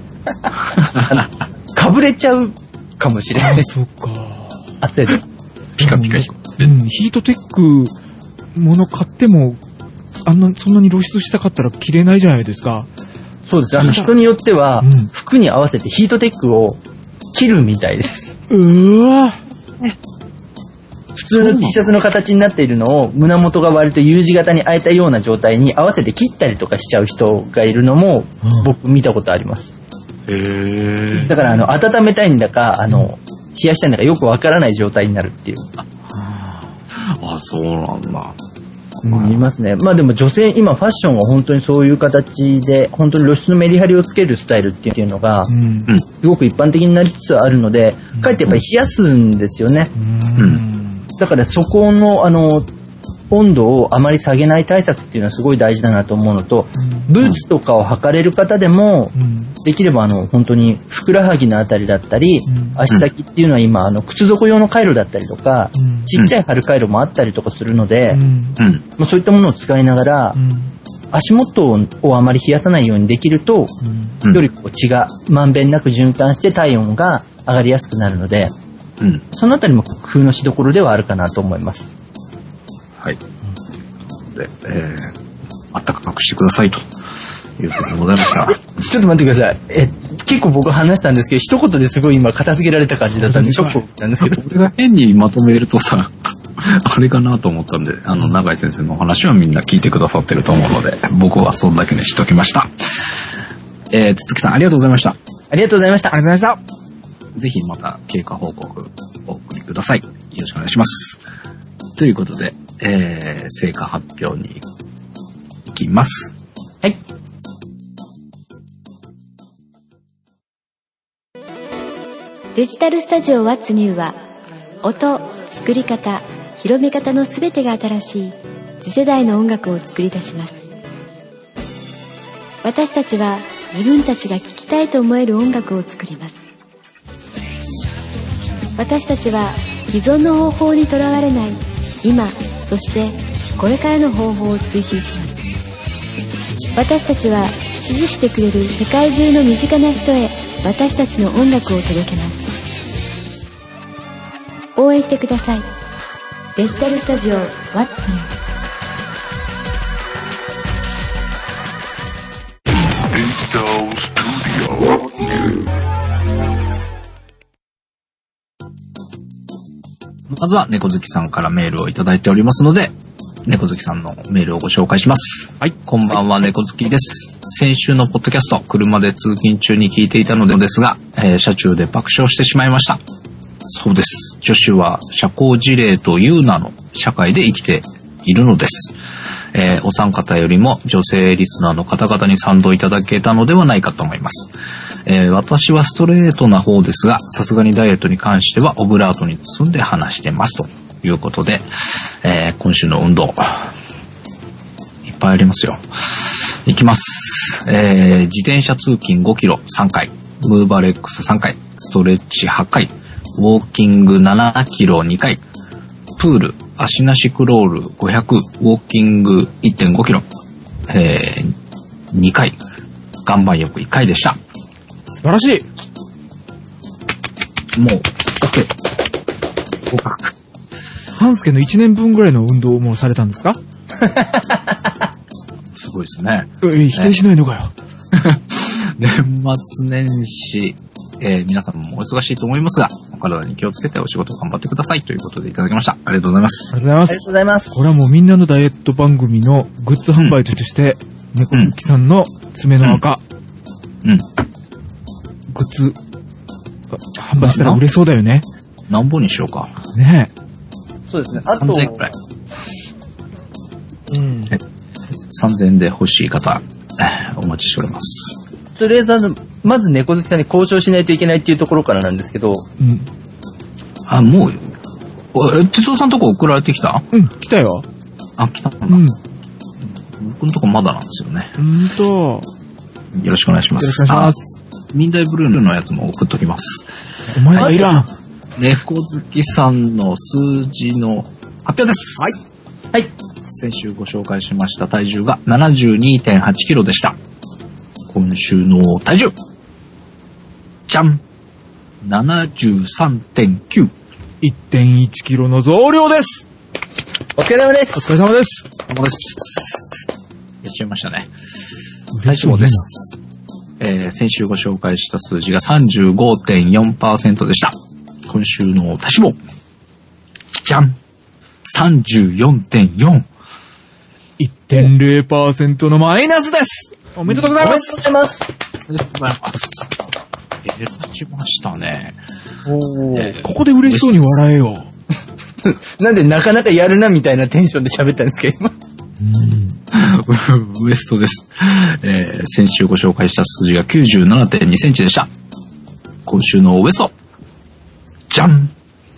かぶれちゃうかもしれない。 そっか。 暑いです。 ピカピカして。 ヒートテックもの買っても、そんなに露出したかったら着れないじゃないですか。 そうです。人によっては、服に合わせてヒートテックを着るみたいです。 わ普通の T シャツの形になっているのを胸元が割と U 字型に開いたような状態に合わせて切ったりとかしちゃう人がいるのも僕見たことあります。だから温めたいんだか冷やしたいんだかよくわからない状態になるっていう。 あ、そうなんだ。 見ますね。まあでも女性、今ファッションは本当にそういう形で、本当に露出のメリハリをつけるスタイルっていうのが、すごく一般的になりつつあるので、かえってやっぱり冷やすんですよね。だからそこの温度をあまり下げない対策っていうのはすごい大事だなと思うのと、ブーツとかを履かれる方でも、できれば本当にふくらはぎのあたりだったり、足先っていうのは今靴底用のカイロだったりとか、ちっちゃい春カイロもあったりとかするので、そういったものを使いながら、足元をあまり冷やさないようにできると、より血がまんべんなく循環して体温が上がりやすくなるので、そのあたりも工夫のしどころではあるかなと思います。 はい。で、あったかくしてくださいということでございました。 ちょっと待ってください。結構僕話したんですけど、一言ですごい今片付けられた感じだったんで、ショックなんですけど。 俺が変にまとめるとさ、あれかなと思ったんで、永井先生のお話はみんな聞いてくださってると思うので、僕はそんだけにしときました。つつきさんありがとうございました。 ありがとうございました。 ありがとうございました。 ぜひまた経過報告お送りください。よろしくお願いします。ということで、成果発表に行きます。 はい。 デジタルスタジオ What's New は、音、作り方、広め方のすべてが新しい次世代の音楽を作り出します。私たちは自分たちが聴きたいと思える音楽を作ります。私たちは既存の方法にとらわれない今、そしてこれからの方法を追求します。私たちは支持してくれる世界中の身近な人へ私たちの音楽を届けます。応援してください。デジタルスタジオ What's New。 まずは猫好きさんからメールをいただいておりますので、猫好きさんのメールをご紹介します。はい、こんばんは、猫好きです。先週のポッドキャスト、車で通勤中に聞いていたのですが、車中で爆笑してしまいました。そうです。女子は社交辞令という名の社会で生きているのです。お三方よりも女性リスナーの方々に賛同いただけたのではないかと思います。私はストレートな方ですが、さすがにダイエットに関してはオブラートに包んで話してますということで、今週の運動いっぱいありますよ。いきます。自転車通勤5キロ3回、ムーバレックス3回、ストレッチ8回、ウォーキング7キロ2回、プール、足なしクロール500、ウォーキング 1.5 キロ、2回、岩盤浴1回でした。 素晴らしい。 もう、OK。合格。 半助の1年分ぐらいの運動をもうされたんですか？ すごいですね。 否定しないのかよ。 年末年始、皆さんもお忙しいと思いますが、お体に気をつけてお仕事頑張ってくださいということでいただきました。ありがとうございます。 ありがとうございます。 ありがとうございます。 これはもうみんなのダイエット番組のグッズ販売として、猫好きさんの爪の赤、グッズ、販売したら売れそうだよね。 何本にしようか。 ねえ。 そうですね。あと 3000円くらい。3000円で欲しい方、 お待ちしております。 とりあえずまず猫好きさんに交渉しないといけないっていうところからなんですけど。 うん。 あ、もう、哲夫さんとこ送られてきた？ うん、来たよ。 あ、来たんだ。 うん。 僕のとこまだなんですよね。 よろしくお願いします。 よろしくお願いします。 ミンダイブルーのやつも送っときます。 お前がいらん。 猫好きさんの数字の発表です。 はい。はい。 先週ご紹介しました体重が 72.8 キロでした。今週の体重。じゃん。73.9。 1.1 キロの増量です。 お疲れ様です。 お疲れ様です。 お疲れ様です。やっちゃいましたね。体脂肪です。先週ご紹介した数字が 35.4% でした。今週の体脂肪。じゃん。34.4。 1.0% のマイナスです。おめでとうございます。 おめでとうございます。 おめでとうございます。減ちましたね。 ここで嬉しそうに笑えよ。 なんでなかなかやるなみたいなテンションで喋ったんですけど、今。 ウエストです。先週ご紹介した数字が 97.2 センチでした。今週のウエスト。じゃん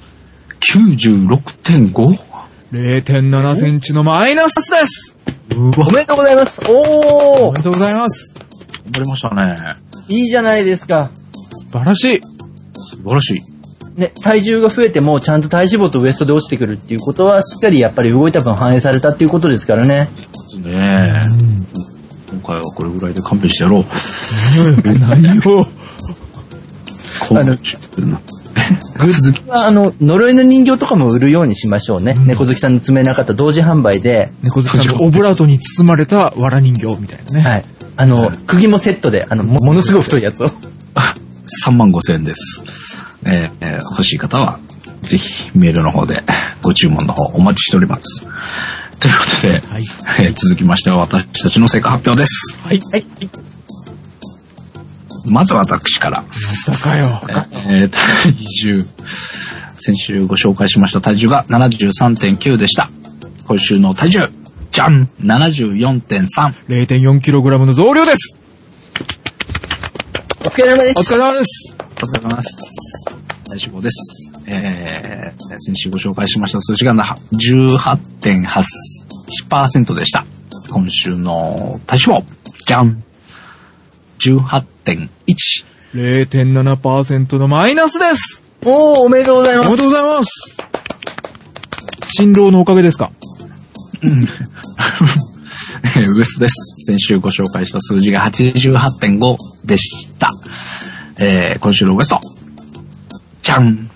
!96.5。 0.7 センチのマイナスです。 おめでとうございます。 おめでとうございます。 頑張りましたね。 いいじゃないですか。 素晴らしい。 素晴らしい。 ね、体重が増えてもちゃんと体脂肪とウエストで落ちてくるっていうことはしっかりやっぱり動いた分反映されたっていうことですからね。 ですね。今回はこれぐらいで勘弁してやろう。 何をグッズは呪いの人形とかも売るようにしましょうね。猫好きさんの積めなかった同時販売で。 猫好きさんのオブラートに包まれた藁人形みたいなね。 はい。釘もセットで、ものすごい太いやつを。 35,000円です。欲しい方は、ぜひメールの方でご注文の方お待ちしております。ということで、はい続きましては私たちの成果発表です。 はい。はい。 まずは私から。 またかよ。 体重、先週ご紹介しました体重が 73.9 でした。今週の体重、じゃん !74.3。 0.4 キログラムの増量です。 お疲れ様です。 お疲れ様です。 お疲れ様です。体脂肪です。先週ご紹介しました数字が 18.8% でした。今週の体脂肪、じゃん 18.1。 0.7% のマイナスです。 おめでとうございます。 おめでとうございます。辛労のおかげですか？ ウエストです。先週ご紹介した数字が 88.5 でした。今週のウエスト。じゃん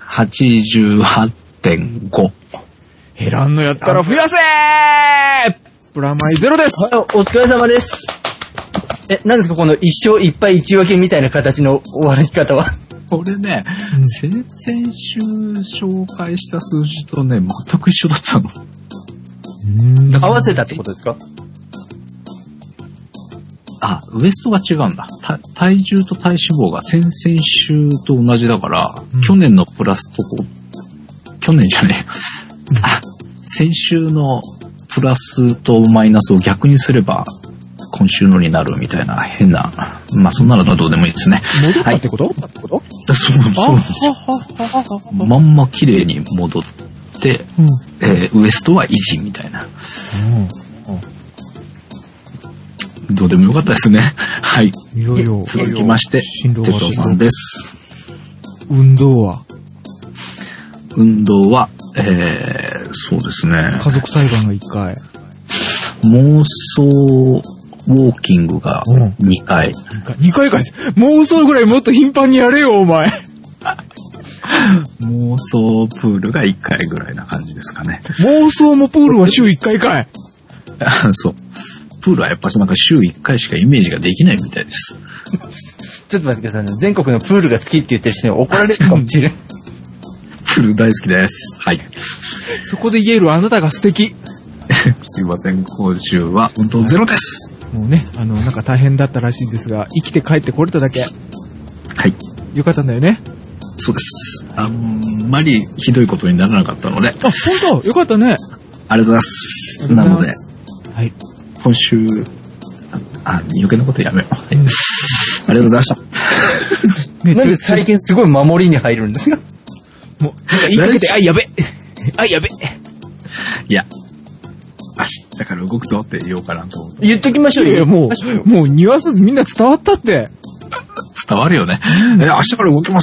!88.5。 減らんのやったら増やせー！プラマイゼロです。 お疲れ様です。何ですかこの一生いっぱい一分けみたいな形の終わり方は。 これね、先々週紹介した数字とね、全く一緒だったの。 合わせたってことですか？ あ、ウエストが違うんだ。体重と体脂肪が先々週と同じだから、去年のプラスと去年じゃねえ。先週のプラスとマイナスを逆にすれば、今週のになるみたいな変な、まあそんなのはどうでもいいですね。 戻ったってこと？はい、 そうなんですよ。まんま綺麗に戻って、ウエストは維持みたいな。どうでもよかったですね。はい。続きまして、哲夫さんです。 運動は、 そうですね。 家族裁判が1回。 妄想ウォーキングが2回。 2回かい。妄想ぐらいもっと頻繁にやれよ、お前。 妄想プールが1回ぐらいな感じですかね。 妄想もプールは週1回かい。 そう。プールはやっぱりなんか週1回しかイメージができないみたいです。 ちょっと待ってくださいね。全国のプールが好きって言ってる人に怒られるかもしれない。 プール大好きです。はい。 そこで言えるあなたが素敵。 すいません。今週は運動ゼロです。 もうね、なんか大変だったらしいんですが、生きて帰ってこれただけ。 はい。 よかったんだよね。 そうです。あんまりひどいことにならなかったので。 あ、本当？よかったね。 ありがとうございます。なので、 はい。 今週、 余計なことやめよう。ありがとうございました。 ね、 なんで最近すごい守りに入るんですか？ もう、なんか言いかけて、あ、やべあ、やべいや、明日から動くぞって言おうかなと思って。 言っときましょうよ。 いや、もうニュアンスみんな伝わったって。 伝わるよね。明日から動きます。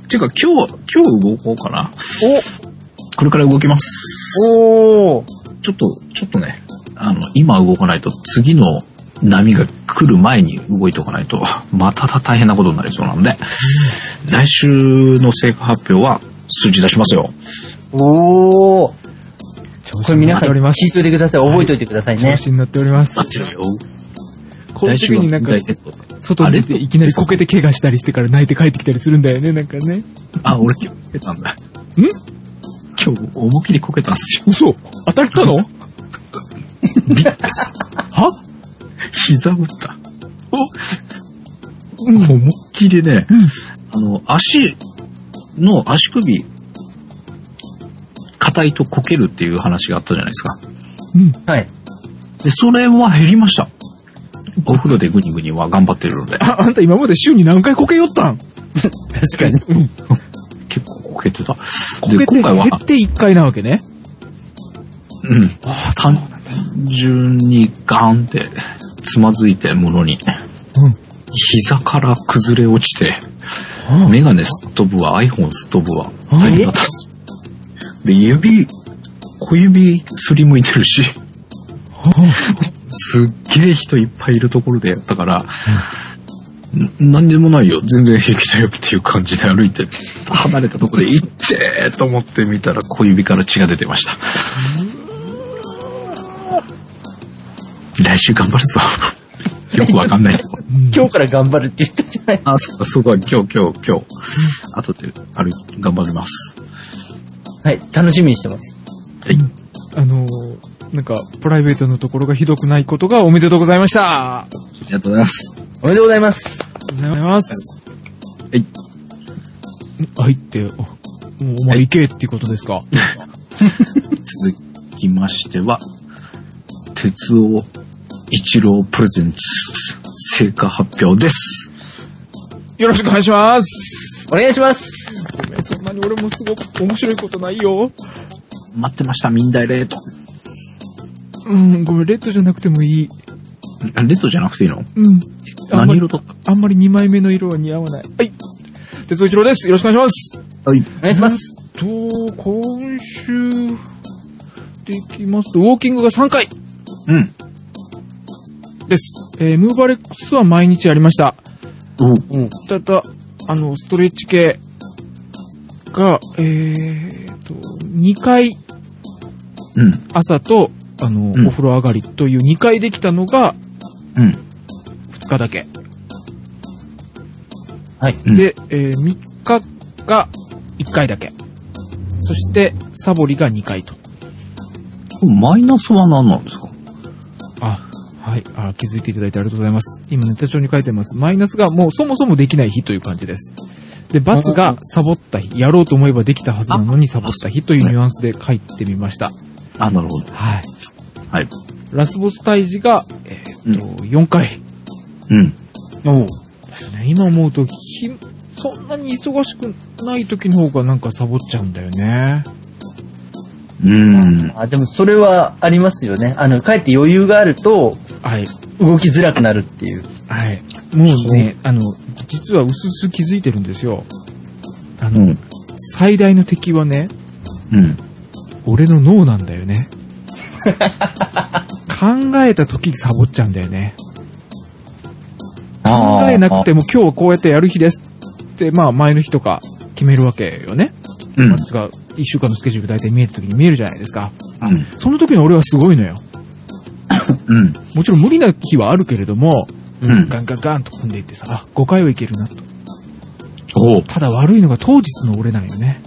っていうか、今日動こうかな。これから動きます。 おー。 ちょっとね、今動かないと次の波が来る前に動いておかないと、また大変なことになりそうなので、来週の成果発表は数字出しますよ。 おー。これ皆さん聞いといてください。覚えておいてくださいね。 調子になっております。 なってるよ。 こういう時になんか、外に出ていきなりこけて怪我したりしてから泣いて帰ってきたりするんだよね、なんかね。 俺今日こけたんだ。今日思いっきりこけたんすよ。 嘘当たったのビッです。 は膝打った。思いっきりね、足首、硬いとこけるっていう話があったじゃないですか。 はい。 で、それは減りました。お風呂でグニグニは頑張ってるので。 あんた今まで週に何回こけよったん？ 確かに。 結構こけてた。 こけて減って1回なわけね。 単純にガーンってつまずいてものに、膝から崩れ落ちて、メガネすっ飛ぶわ、iPhone すっ飛ぶわ、で、小指すりむいてるし、すっげえ人いっぱいいるところでやったから、何でもないよ、全然平気だよっていう感じで歩いて、離れたところで行ってーと思ってみたら小指から血が出てました。来週頑張るぞ。よくわかんない。 今日から頑張るって言ったじゃない。 そうか、今日。後で頑張ります。 はい、楽しみにしてます。 はい。 なんか、プライベートのところがひどくないことがおめでとうございました。 ありがとうございます。 おめでとうございます。 ありがとうございます。 はい。 はいって、もうお前行けっていうことですか。 続きましては、鉄尾一郎プレゼンツ成果発表です。 よろしくお願いします。 お願いします。 ごめん、そんなに俺もすごく面白いことないよ。 待ってました、民大レート。 ごめん、レッドじゃなくてもいい。 レッドじゃなくていいの？何色と？ あんまり2枚目の色は似合わない。はい。鉄尾一郎です。よろしくお願いします。 はい。 お願いします。 今週でいきますと、ウォーキングが3回。です。ムーバレックスは毎日やりました。ただ、ストレッチ系が、2回、朝と、お風呂上がりという2回できたのが、2日だけ。 はい。 で、3日が1回だけ。そして、サボりが2回と。 マイナスは何なんですか？ はい。気づいていただいてありがとうございます。今ネタ帳に書いてます。マイナスがもうそもそもできない日という感じです。で、×がサボった日。やろうと思えばできたはずなのにサボった日というニュアンスで書いてみました。 なるほど。 はい。 はい。 ラスボス退治が、4回。今思うと、そんなに忙しくない時の方がなんかサボっちゃうんだよね。 でもそれはありますよね。かえって余裕があると、 はい。 動きづらくなるっていう。 はい。もうね、実は薄々気づいてるんですよ。最大の敵はね、俺の脳なんだよね。考えた時サボっちゃうんだよね。考えなくても今日はこうやってやる日ですって、前の日とか決めるわけよね。私が1週間のスケジュール大体見えた時に見えるじゃないですか。その時の俺はすごいのよ。もちろん無理な日はあるけれども、ガンガンガンと組んでいってさ、5回はいけるなと。ただ悪いのが当日の俺なんよね。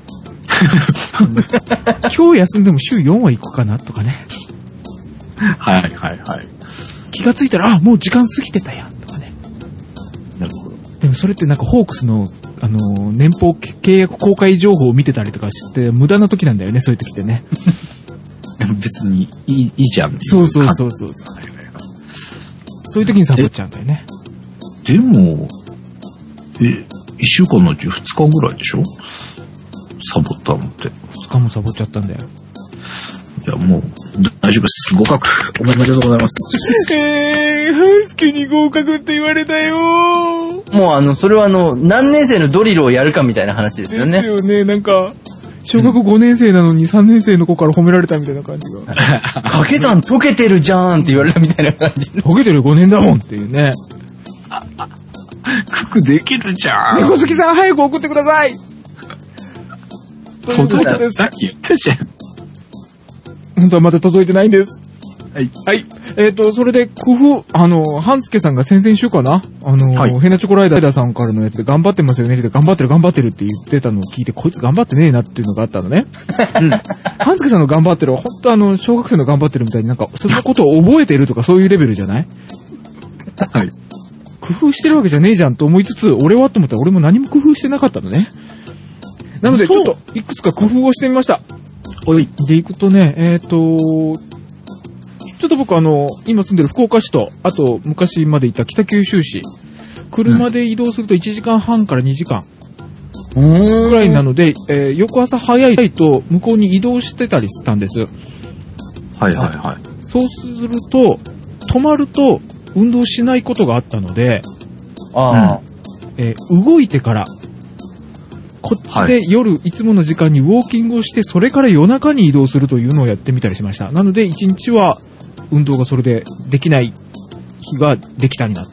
今日休んでも週4は行くかなとかね。 はい。 気がついたら、もう時間過ぎてたやんとかね。 なるほど。 でもそれってなんかホークスの、年俸契約公開情報を見てたりとかして、無駄な時なんだよね、そういう時ってね。 別にいいじゃん。 そう。 そういう時にサボっちゃうんだよね。 でも、1週間のうち2日ぐらいでしょ？サボったのって。 2日もサボっちゃったんだよ。 いや、もう、大丈夫です。合格。おめでとうございます。 ハスケに合格って言われたよ。 もうそれは何年生のドリルをやるかみたいな話ですよね。 ですよね、なんか、小学5年生なのに3年生の子から褒められたみたいな感じが。 掛け算解けてるじゃーんって言われたみたいな感じ。 解けてる5年だもんっていうね。 九九できるじゃん。 猫好きさん早く送ってください。 届いた。さっき言ったじゃん。 本当はまだ届いてないんです。 はい。 はい。それで、工夫、半助さんが先々週かなはい、 ヘナチョコライダーさんからのやつで頑張ってますよねって、頑張ってるって言ってたのを聞いて、こいつ頑張ってねえなっていうのがあったのね。うん。半助さんの頑張ってるは、本当小学生の頑張ってるみたいになんか、そんなことを覚えてるとかそういうレベルじゃない？ はい。 工夫してるわけじゃねえじゃんと思いつつ、俺はと思ったら俺も何も工夫してなかったのね。なので、ちょっと、いくつか工夫をしてみました。 おい。 で、いくとね、ちょっと僕今住んでる福岡市と、あと昔までいた北九州市、車で移動すると1時間半から2時間くらいなので、翌朝早いと向こうに移動してたりしたんです。 はいはいはい。 そうすると、止まると運動しないことがあったので、動いてから、こっちで夜いつもの時間にウォーキングをして、それから夜中に移動するというのをやってみたりしました。なので1日は運動がそれでできない日ができたになった。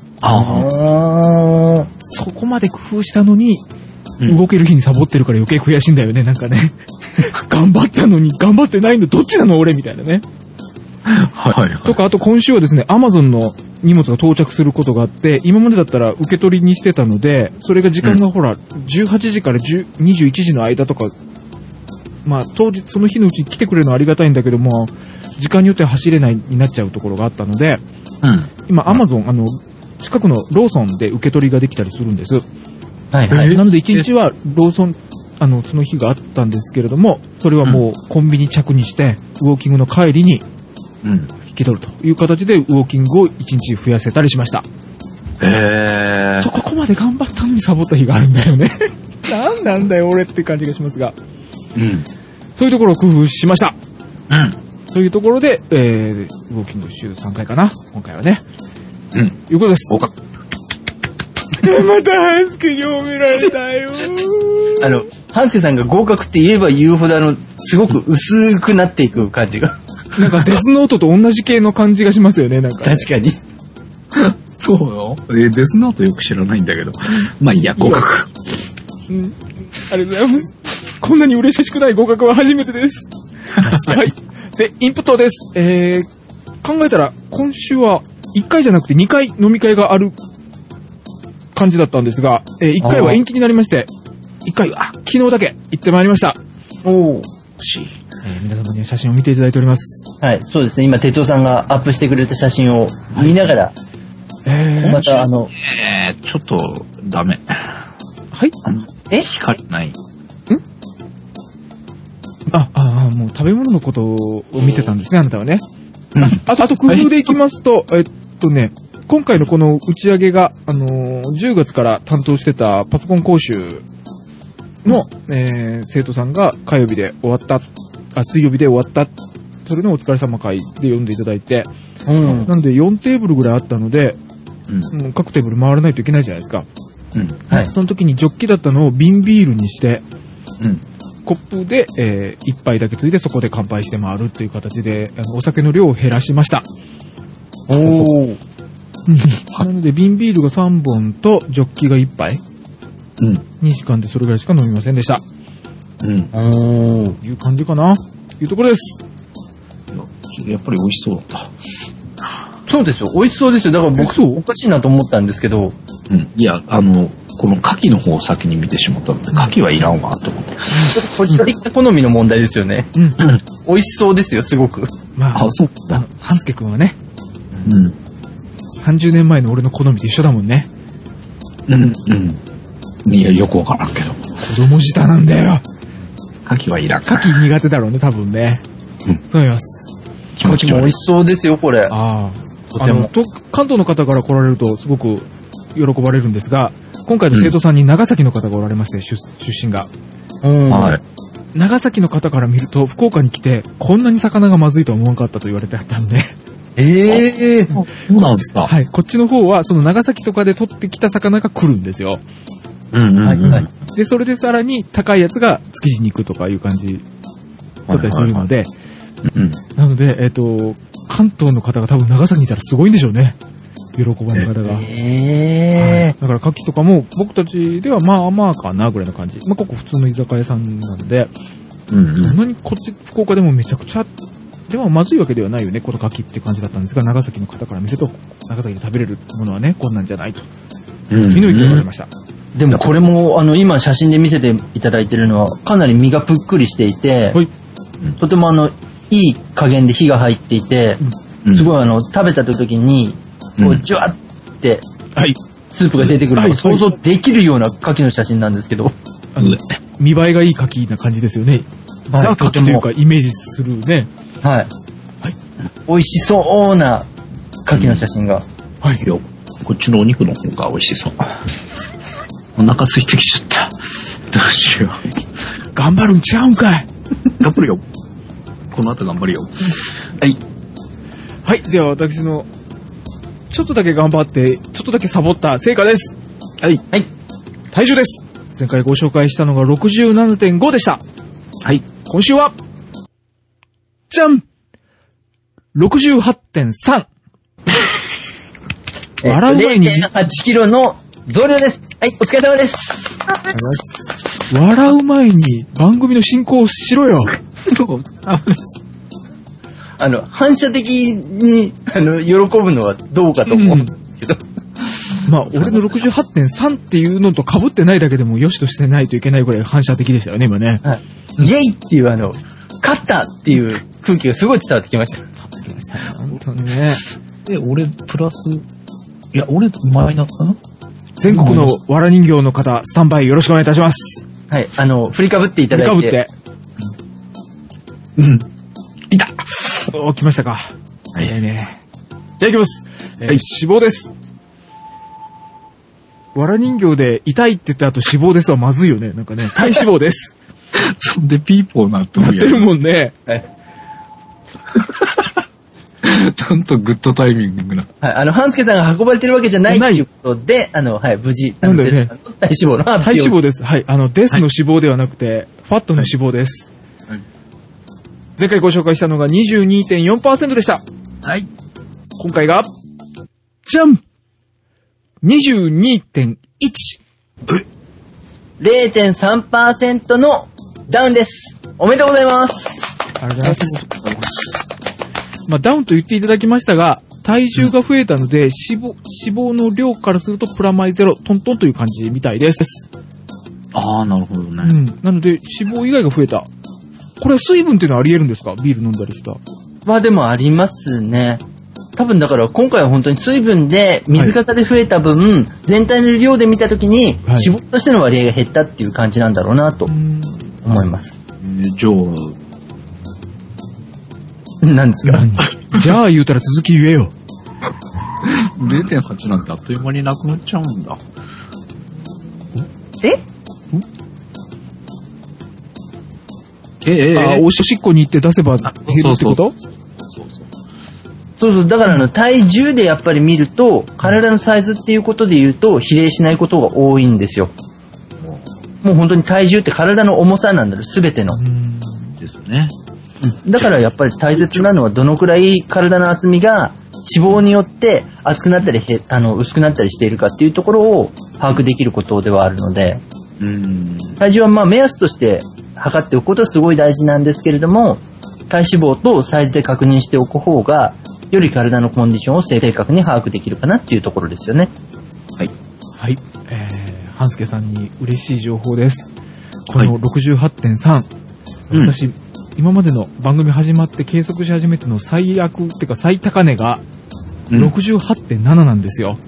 そこまで工夫したのに、動ける日にサボってるから余計悔しいんだよね、なんかね。頑張ったのに頑張ってないのどっちなの俺みたいなね。 はいはい。 とか、あと今週はですね、Amazon の荷物が到着することがあって、今までだったら受け取りにしてたので、それが時間がほら、18時から21時の間とか、まあ当日その日のうちに来てくれるのはありがたいんだけども、時間によっては走れないになっちゃうところがあったので、今 Amazon 近くのローソンで受け取りができたりするんです。はいはい。なので1日はローソンその日があったんですけれども、それはもうコンビニ着にしてウォーキングの帰りに引き取るという形でウォーキングを1日増やせたりしました。そこまで頑張ったのにサボった日があるんだよね。なんなんだよ俺って感じがしますが、そういうところを工夫しました。そういうところで、ウォーキング週3回かな今回はね。いうことです。また半助に褒められたよ。 半助さんが合格って言えば言うほどすごく薄くなっていく感じが。 なんかデスノートと同じ系の感じがしますよね、なんか、ね。 確かに。 そうよ。デスノートよく知らないんだけど。まあいいや、合格。 ありがとうございます。こんなに嬉しくない合格は初めてです。はい。で、インプットです。考えたら、今週は1回じゃなくて2回飲み会がある感じだったんですが、1回は延期になりまして、1回は昨日だけ行ってまいりました。皆様には写真を見ていただいております。 はい、そうですね。今、哲夫さんがアップしてくれた写真を見ながら、またちょっとダメ。 はい？ 光ない。 もう食べ物のことを見てたんですね、あなたはね。あと工夫でいきますと、今回のこの打ち上げが、10月から担当してたパソコン講習の、生徒さんが火曜日で終わった、水曜日で終わった、それのお疲れ様会で読んでいただいて、なので4テーブルぐらいあったので、各テーブル回らないといけないじゃないですか。その時にジョッキだったのを瓶ビールにして、コップで、1杯だけついてそこで乾杯して回るという形で、お酒の量を減らしました。なので瓶ビールが3本とジョッキが1杯、2時間でそれぐらいしか飲みませんでした。いう感じかないうところです。 やっぱり美味しそうだった。 そうですよ。美味しそうですよ。だから僕おかしいなと思ったんですけど。 いや、この牡蠣の方を先に見てしまったので、牡蠣はいらんわと思って。 こちら的な好みの問題ですよね。美味しそうですよ、すごく。 そうだ。半助くんはね。30年前の俺の好みと一緒だもんね。 いや、よくわからんけど。 子供舌なんだよ。 牡蠣はいらん。 牡蠣苦手だろうね、多分ね。そう思います。 気持ちも美味しそうですよ、これ。 とても。 関東の方から来られるとすごく喜ばれるんですが、今回の生徒さんに長崎の方がおられまして、出身が。 はい。 長崎の方から見ると、福岡に来て、こんなに魚がまずいとは思わなかったと言われてあったんで。 そうなんですか。 はい。こっちの方は、その長崎とかで取ってきた魚が来るんですよ。 はい。 で、それでさらに高いやつが築地に行くとかいう感じだったりするので、なので、関東の方が多分長崎にいたらすごいんでしょうね。喜ばれ方が。はい、だから牡蠣とかも僕たちではまあまあかなぐらいの感じ。まあ、ここ普通の居酒屋さんなんで、そんなにこっち福岡でもめちゃくちゃ、でもまずいわけではないよね、この牡蠣って感じだったんですが、長崎の方から見ると、長崎で食べれるものはね、こんなんじゃないと。いうのを言っておられました。 でもこれも、今写真で見せていただいてるのは、かなり身がぷっくりしていて、はい、とてもいい加減で火が入っていて、すごい食べた時に、こう、ジュワって、スープが出てくるのが想像できるような牡蠣の写真なんですけど。 見栄えがいい牡蠣な感じですよね。ザ・牡蠣というか、イメージするね。 はい。美味しそうな牡蠣の写真が。 はい。こっちのお肉の方が美味しそう。お腹空いてきちゃった。どうしよう。 頑張るんちゃうんかい。 頑張るよ。この後頑張るよ。はい。 はい。では私の、ちょっとだけ頑張って、ちょっとだけサボった成果です。 はい。はい。 体重です。前回ご紹介したのが 67.5 でした。 はい。 今週は、じゃん !68.3! 笑う前に 0.8 キロの増量です。はい、お疲れ様です。 笑う前に番組の進行をしろよ。 反射的に、喜ぶのはどうかと思うんですけど。 まあ、俺の 68.3 っていうのと被ってないだけでも良しとしてないといけないぐらい反射的でしたよね、今ね。 はい。イェイっていう勝ったっていう空気がすごい伝わってきました。伝わってきました。 本当にね。 俺、プラス、いや、俺、マイナスかな？ 全国のわら人形の方、スタンバイよろしくお願いいたします。 はい、振りかぶっていただいて。 振りかぶって。いた！来ましたか。はい。ね。じゃあ行きます。死亡です。わら人形で痛いって言った後死亡ですはまずいよね。なんかね、体脂肪です。 そんでピーポーなってるもんね。はい。 ちゃんとグッドタイミングな。 はい、半助さんが運ばれてるわけじゃないということで、はい、無事。 なんでね。 体脂肪の体脂肪です。はい。デスの脂肪ではなくて、ファットの脂肪です。はい。前回ご紹介したのが 22.4% でした。 はい。 今回が、じゃん !22.1! 0.3% のダウンです。おめでとうございます。 ありがとうございます。まあ、ダウンと言っていただきましたが、体重が増えたので、脂肪の量からするとプラマイゼロ、トントンという感じみたいです。 ああ、なるほどね。 なので、脂肪以外が増えた。これは水分っていうのはあり得るんですか？ビール飲んだりした。 まあでもありますね。多分だから今回は本当に水分で水型で増えた分、全体の量で見たときに脂肪としての割合が減ったっていう感じなんだろうなと思います。 じゃあ、 何ですか？ じゃあ言うたら続き言えよ。 0.8 なんてあっという間になくなっちゃうんだ。 おしっこに行って出せば減るってこと？ そう。だから体重でやっぱり見ると、体のサイズっていうことで言うと、比例しないことが多いんですよ。もう本当に体重って体の重さなんだろ、すべての。 ですね。 だからやっぱり大切なのはどのくらい体の厚みが脂肪によって厚くなったり薄くなったりしているかっていうところを把握できることではあるので、体重はまあ目安として測っておくことはすごい大事なんですけれども、体脂肪とサイズで確認しておく方がより体のコンディションを正確に把握できるかなっていうところですよね。 はい。はい。半助さんに嬉しい情報です。この 68.3、私、今までの番組始まって計測し始めての最悪っていうか最高値が 68.7 なんですよ。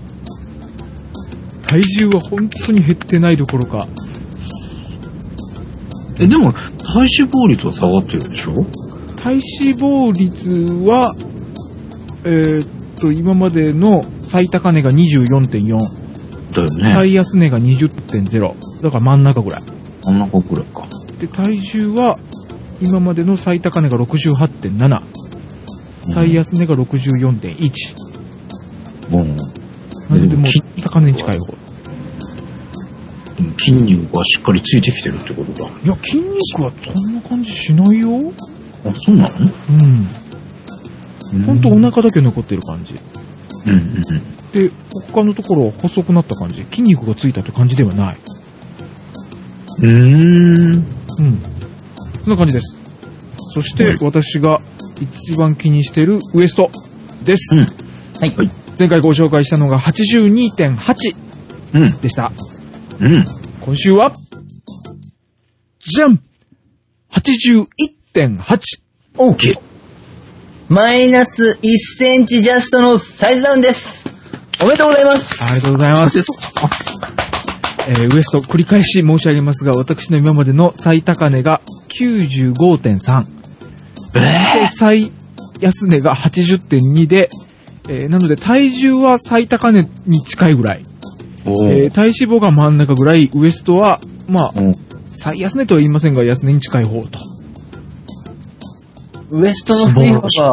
体重は本当に減ってないどころか。 でも体脂肪率は下がってるでしょ？ 体脂肪率は今までの最高値が 24.4。 だよね。 最安値が 20.0。だから真ん中ぐらい。 真ん中ぐらいか。 で、体重は、今までの最高値が 68.7。最安値が 64.1。 うん。 なのでもう、高値に近い方。 筋肉がしっかりついてきてるってことだ。 いや、筋肉はそんな感じしないよ。 あ、そうなの？ うん。ほんとお腹だけ残ってる感じ。 うんうんうん。 で、他のところは細くなった感じ。筋肉がついたって感じではない。うん。そんな感じです。そして、私が一番気にしているウエストです。 はい。 前回ご紹介したのが 82.8 でした。今週は、じゃん !81.8。 OK。マイナス1センチジャストのサイズダウンです。おめでとうございます。 ありがとうございます。ウエスト繰り返し申し上げますが、私の今までの最高値が 95.3。最安値が 80.2 で、なので体重は最高値に近いぐらい。体脂肪が真ん中ぐらい、ウエストは、まあ、最安値とは言いませんが、安値に近い方と。 ウエストの振り幅が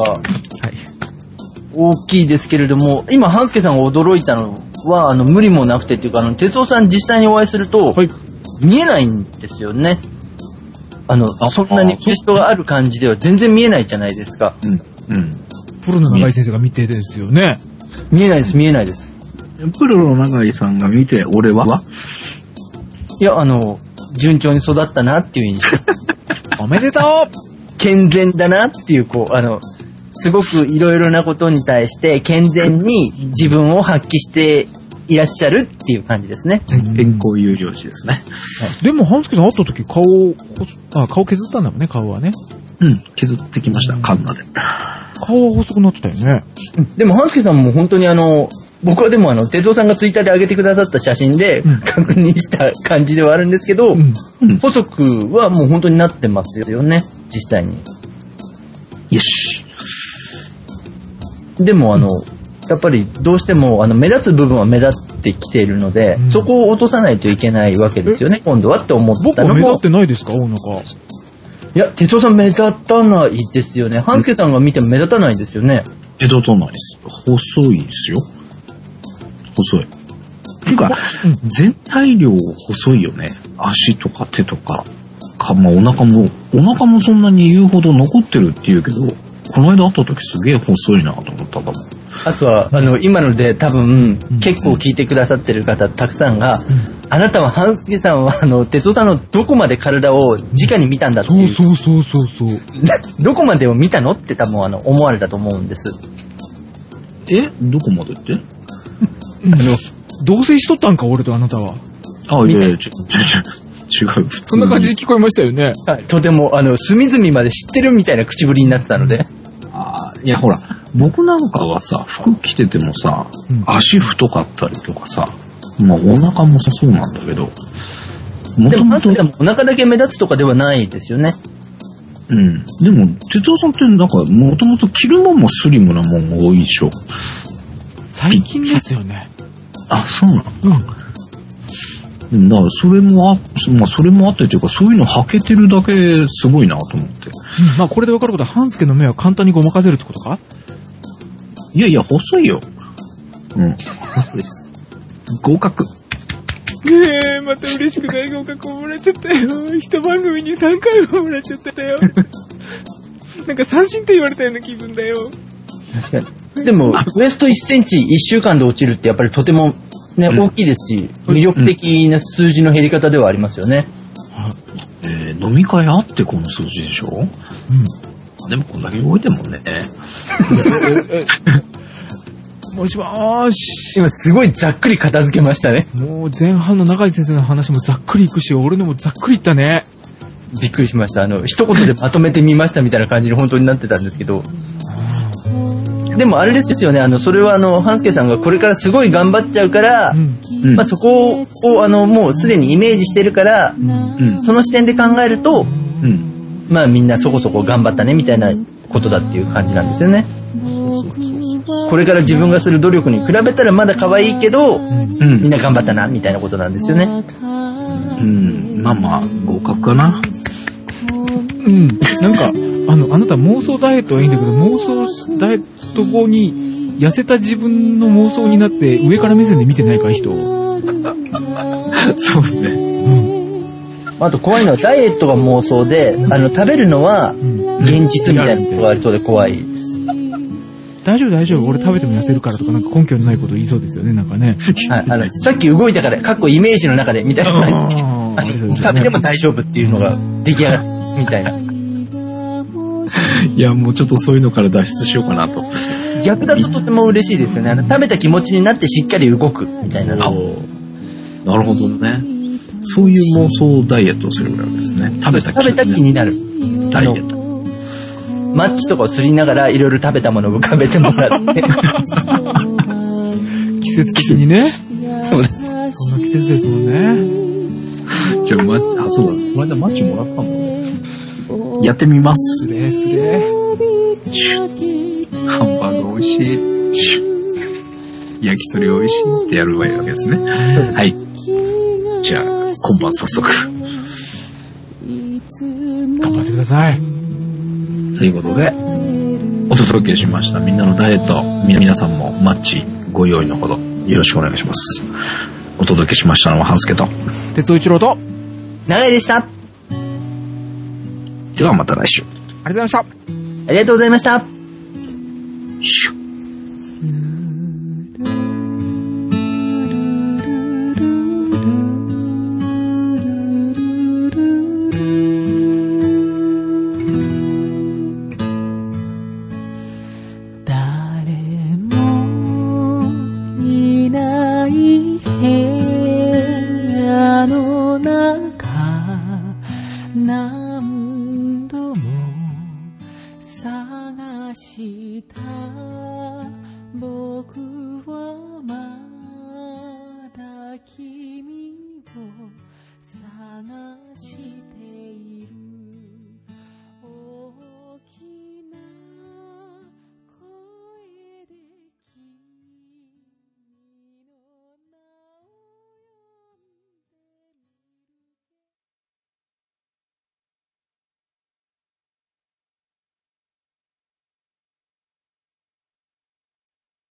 大きいですけれども、今、半助さんが驚いたのは、無理もなくてっていうか、哲夫さん実際にお会いすると、見えないんですよね。そんなにウエストがある感じでは全然見えないじゃないですか。 プロの長井先生が見てですよね。 見えないです、見えないです。 プロの長井さんが見て、俺はいや、順調に育ったなっていう印象。 おめでとう健全だなっていう、すごくいろいろなことに対して健全に自分を発揮していらっしゃるっていう感じですね。 健康有料児ですね。 でも、半助さん会った時顔削ったんだもんね、顔はね。 削ってきました、カンナで。 顔は細くなってたよね。 でも、半助さんも本当に僕はでも哲夫さんがツイッターで上げてくださった写真で確認した感じではあるんですけど、細くはもう本当になってますよね、実際に。 よし。 でもやっぱりどうしても目立つ部分は目立ってきているので、そこを落とさないといけないわけですよね、今度はって思ったのも。 僕は目立ってないですか、お腹。 いや、哲夫さん目立たないですよね。半助さんが見ても目立たないですよね。 目立たないです。細いですよ。細い。っていうか、全体量細いよね。足とか手とか。まあ、お腹もそんなに言うほど残ってるって言うけど、この間会った時すげえ細いなと思ったかも。 あとは、今ので多分、結構聞いてくださってる方たくさんが、あなたは、半助さんは、哲夫さんのどこまで体を直に見たんだっていう。 そう。 どこまでを見たのって多分、思われたと思うんです。 どこまでって同棲しとったんか、俺とあなたは。 いやいや、違う。 そんな感じで聞こえましたよね。 はい。とても、隅々まで知ってるみたいな口ぶりになってたので。 いや、ほら、僕なんかはさ、服着ててもさ、足太かったりとかさ、まあ、お腹もそうなんだけど。 でも、お腹だけ目立つとかではないですよね。 でも、哲夫さんってなんか、もともと着るもんもスリムなもんが多いでしょ。 最近ですよね。 そうなの？だからそれもあってというか、そういうの履けてるだけすごいなと思って。 まあこれで分かることは、半助の目は簡単にごまかせるってことか？ いやいや、細いよ。細いです。合格。 また嬉しくない合格をもらっちゃったよ。一番組に3回ももらっちゃったよ。なんか三振って言われたような気分だよ。 確かに。でも、ウエスト1センチ1週間で落ちるってやっぱりとてもね、大きいですし、魅力的な数字の減り方ではありますよね。 飲み会あってこの数字でしょ？でもこんだけ動いてもね。 もしもーし。 今すごいざっくり片付けましたね。 もう前半の中井先生の話もざっくりいくし、俺のもざっくりいったね。 びっくりしました。一言でまとめてみましたみたいな感じに本当になってたんですけど。でもあれですよね、それは半助さんがこれからすごい頑張っちゃうから、まあそこをもうすでにイメージしてるから、その視点で考えると、まあみんなそこそこ頑張ったねみたいなことだっていう感じなんですよね。 これから自分がする努力に比べたらまだ可愛いけど、みんな頑張ったな、みたいなことなんですよね。 まあまあ、合格かな。 なんか、あなた妄想ダイエットはいいんだけど、妄想ダイエット後に痩せた自分の妄想になって上から目線で見てないか、人。 そうね。 あと怖いのはダイエットが妄想で、食べるのは現実みたいなことがありそうで怖い。 大丈夫。俺食べても痩せるからとか、なんか根拠のないこと言いそうですよね、なんかね。 さっき動いたから、イメージの中で、みたいな。食べても大丈夫っていうのが出来上がる、みたいな。 いや、もうちょっとそういうのから脱出しようかなと。 逆だととても嬉しいですよね。食べた気持ちになってしっかり動く、みたいな。 なるほどね。そういう妄想ダイエットをするわけですね。食べた気になる。ダイエット。 マッチとかをすりながらいろいろ食べたものを浮かべてもらって。 季節的にね。 そうです。 そんな季節ですもんね。 じゃあ、そうだ。この間マッチもらったもんね。やってみます。 すれすれ。 ハンバーグ美味しい。焼き鳥美味しいってやるわけですね。はい。じゃあ、今晩早速。 頑張ってください。 ということで、お届けしました。みんなのダイエット。皆さんもマッチご用意のほどよろしくお願いします。お届けしましたのは半助と、 鉄尾一郎と、 長井でした。 ではまた来週。 ありがとうございました。 ありがとうございました。 何度も探した僕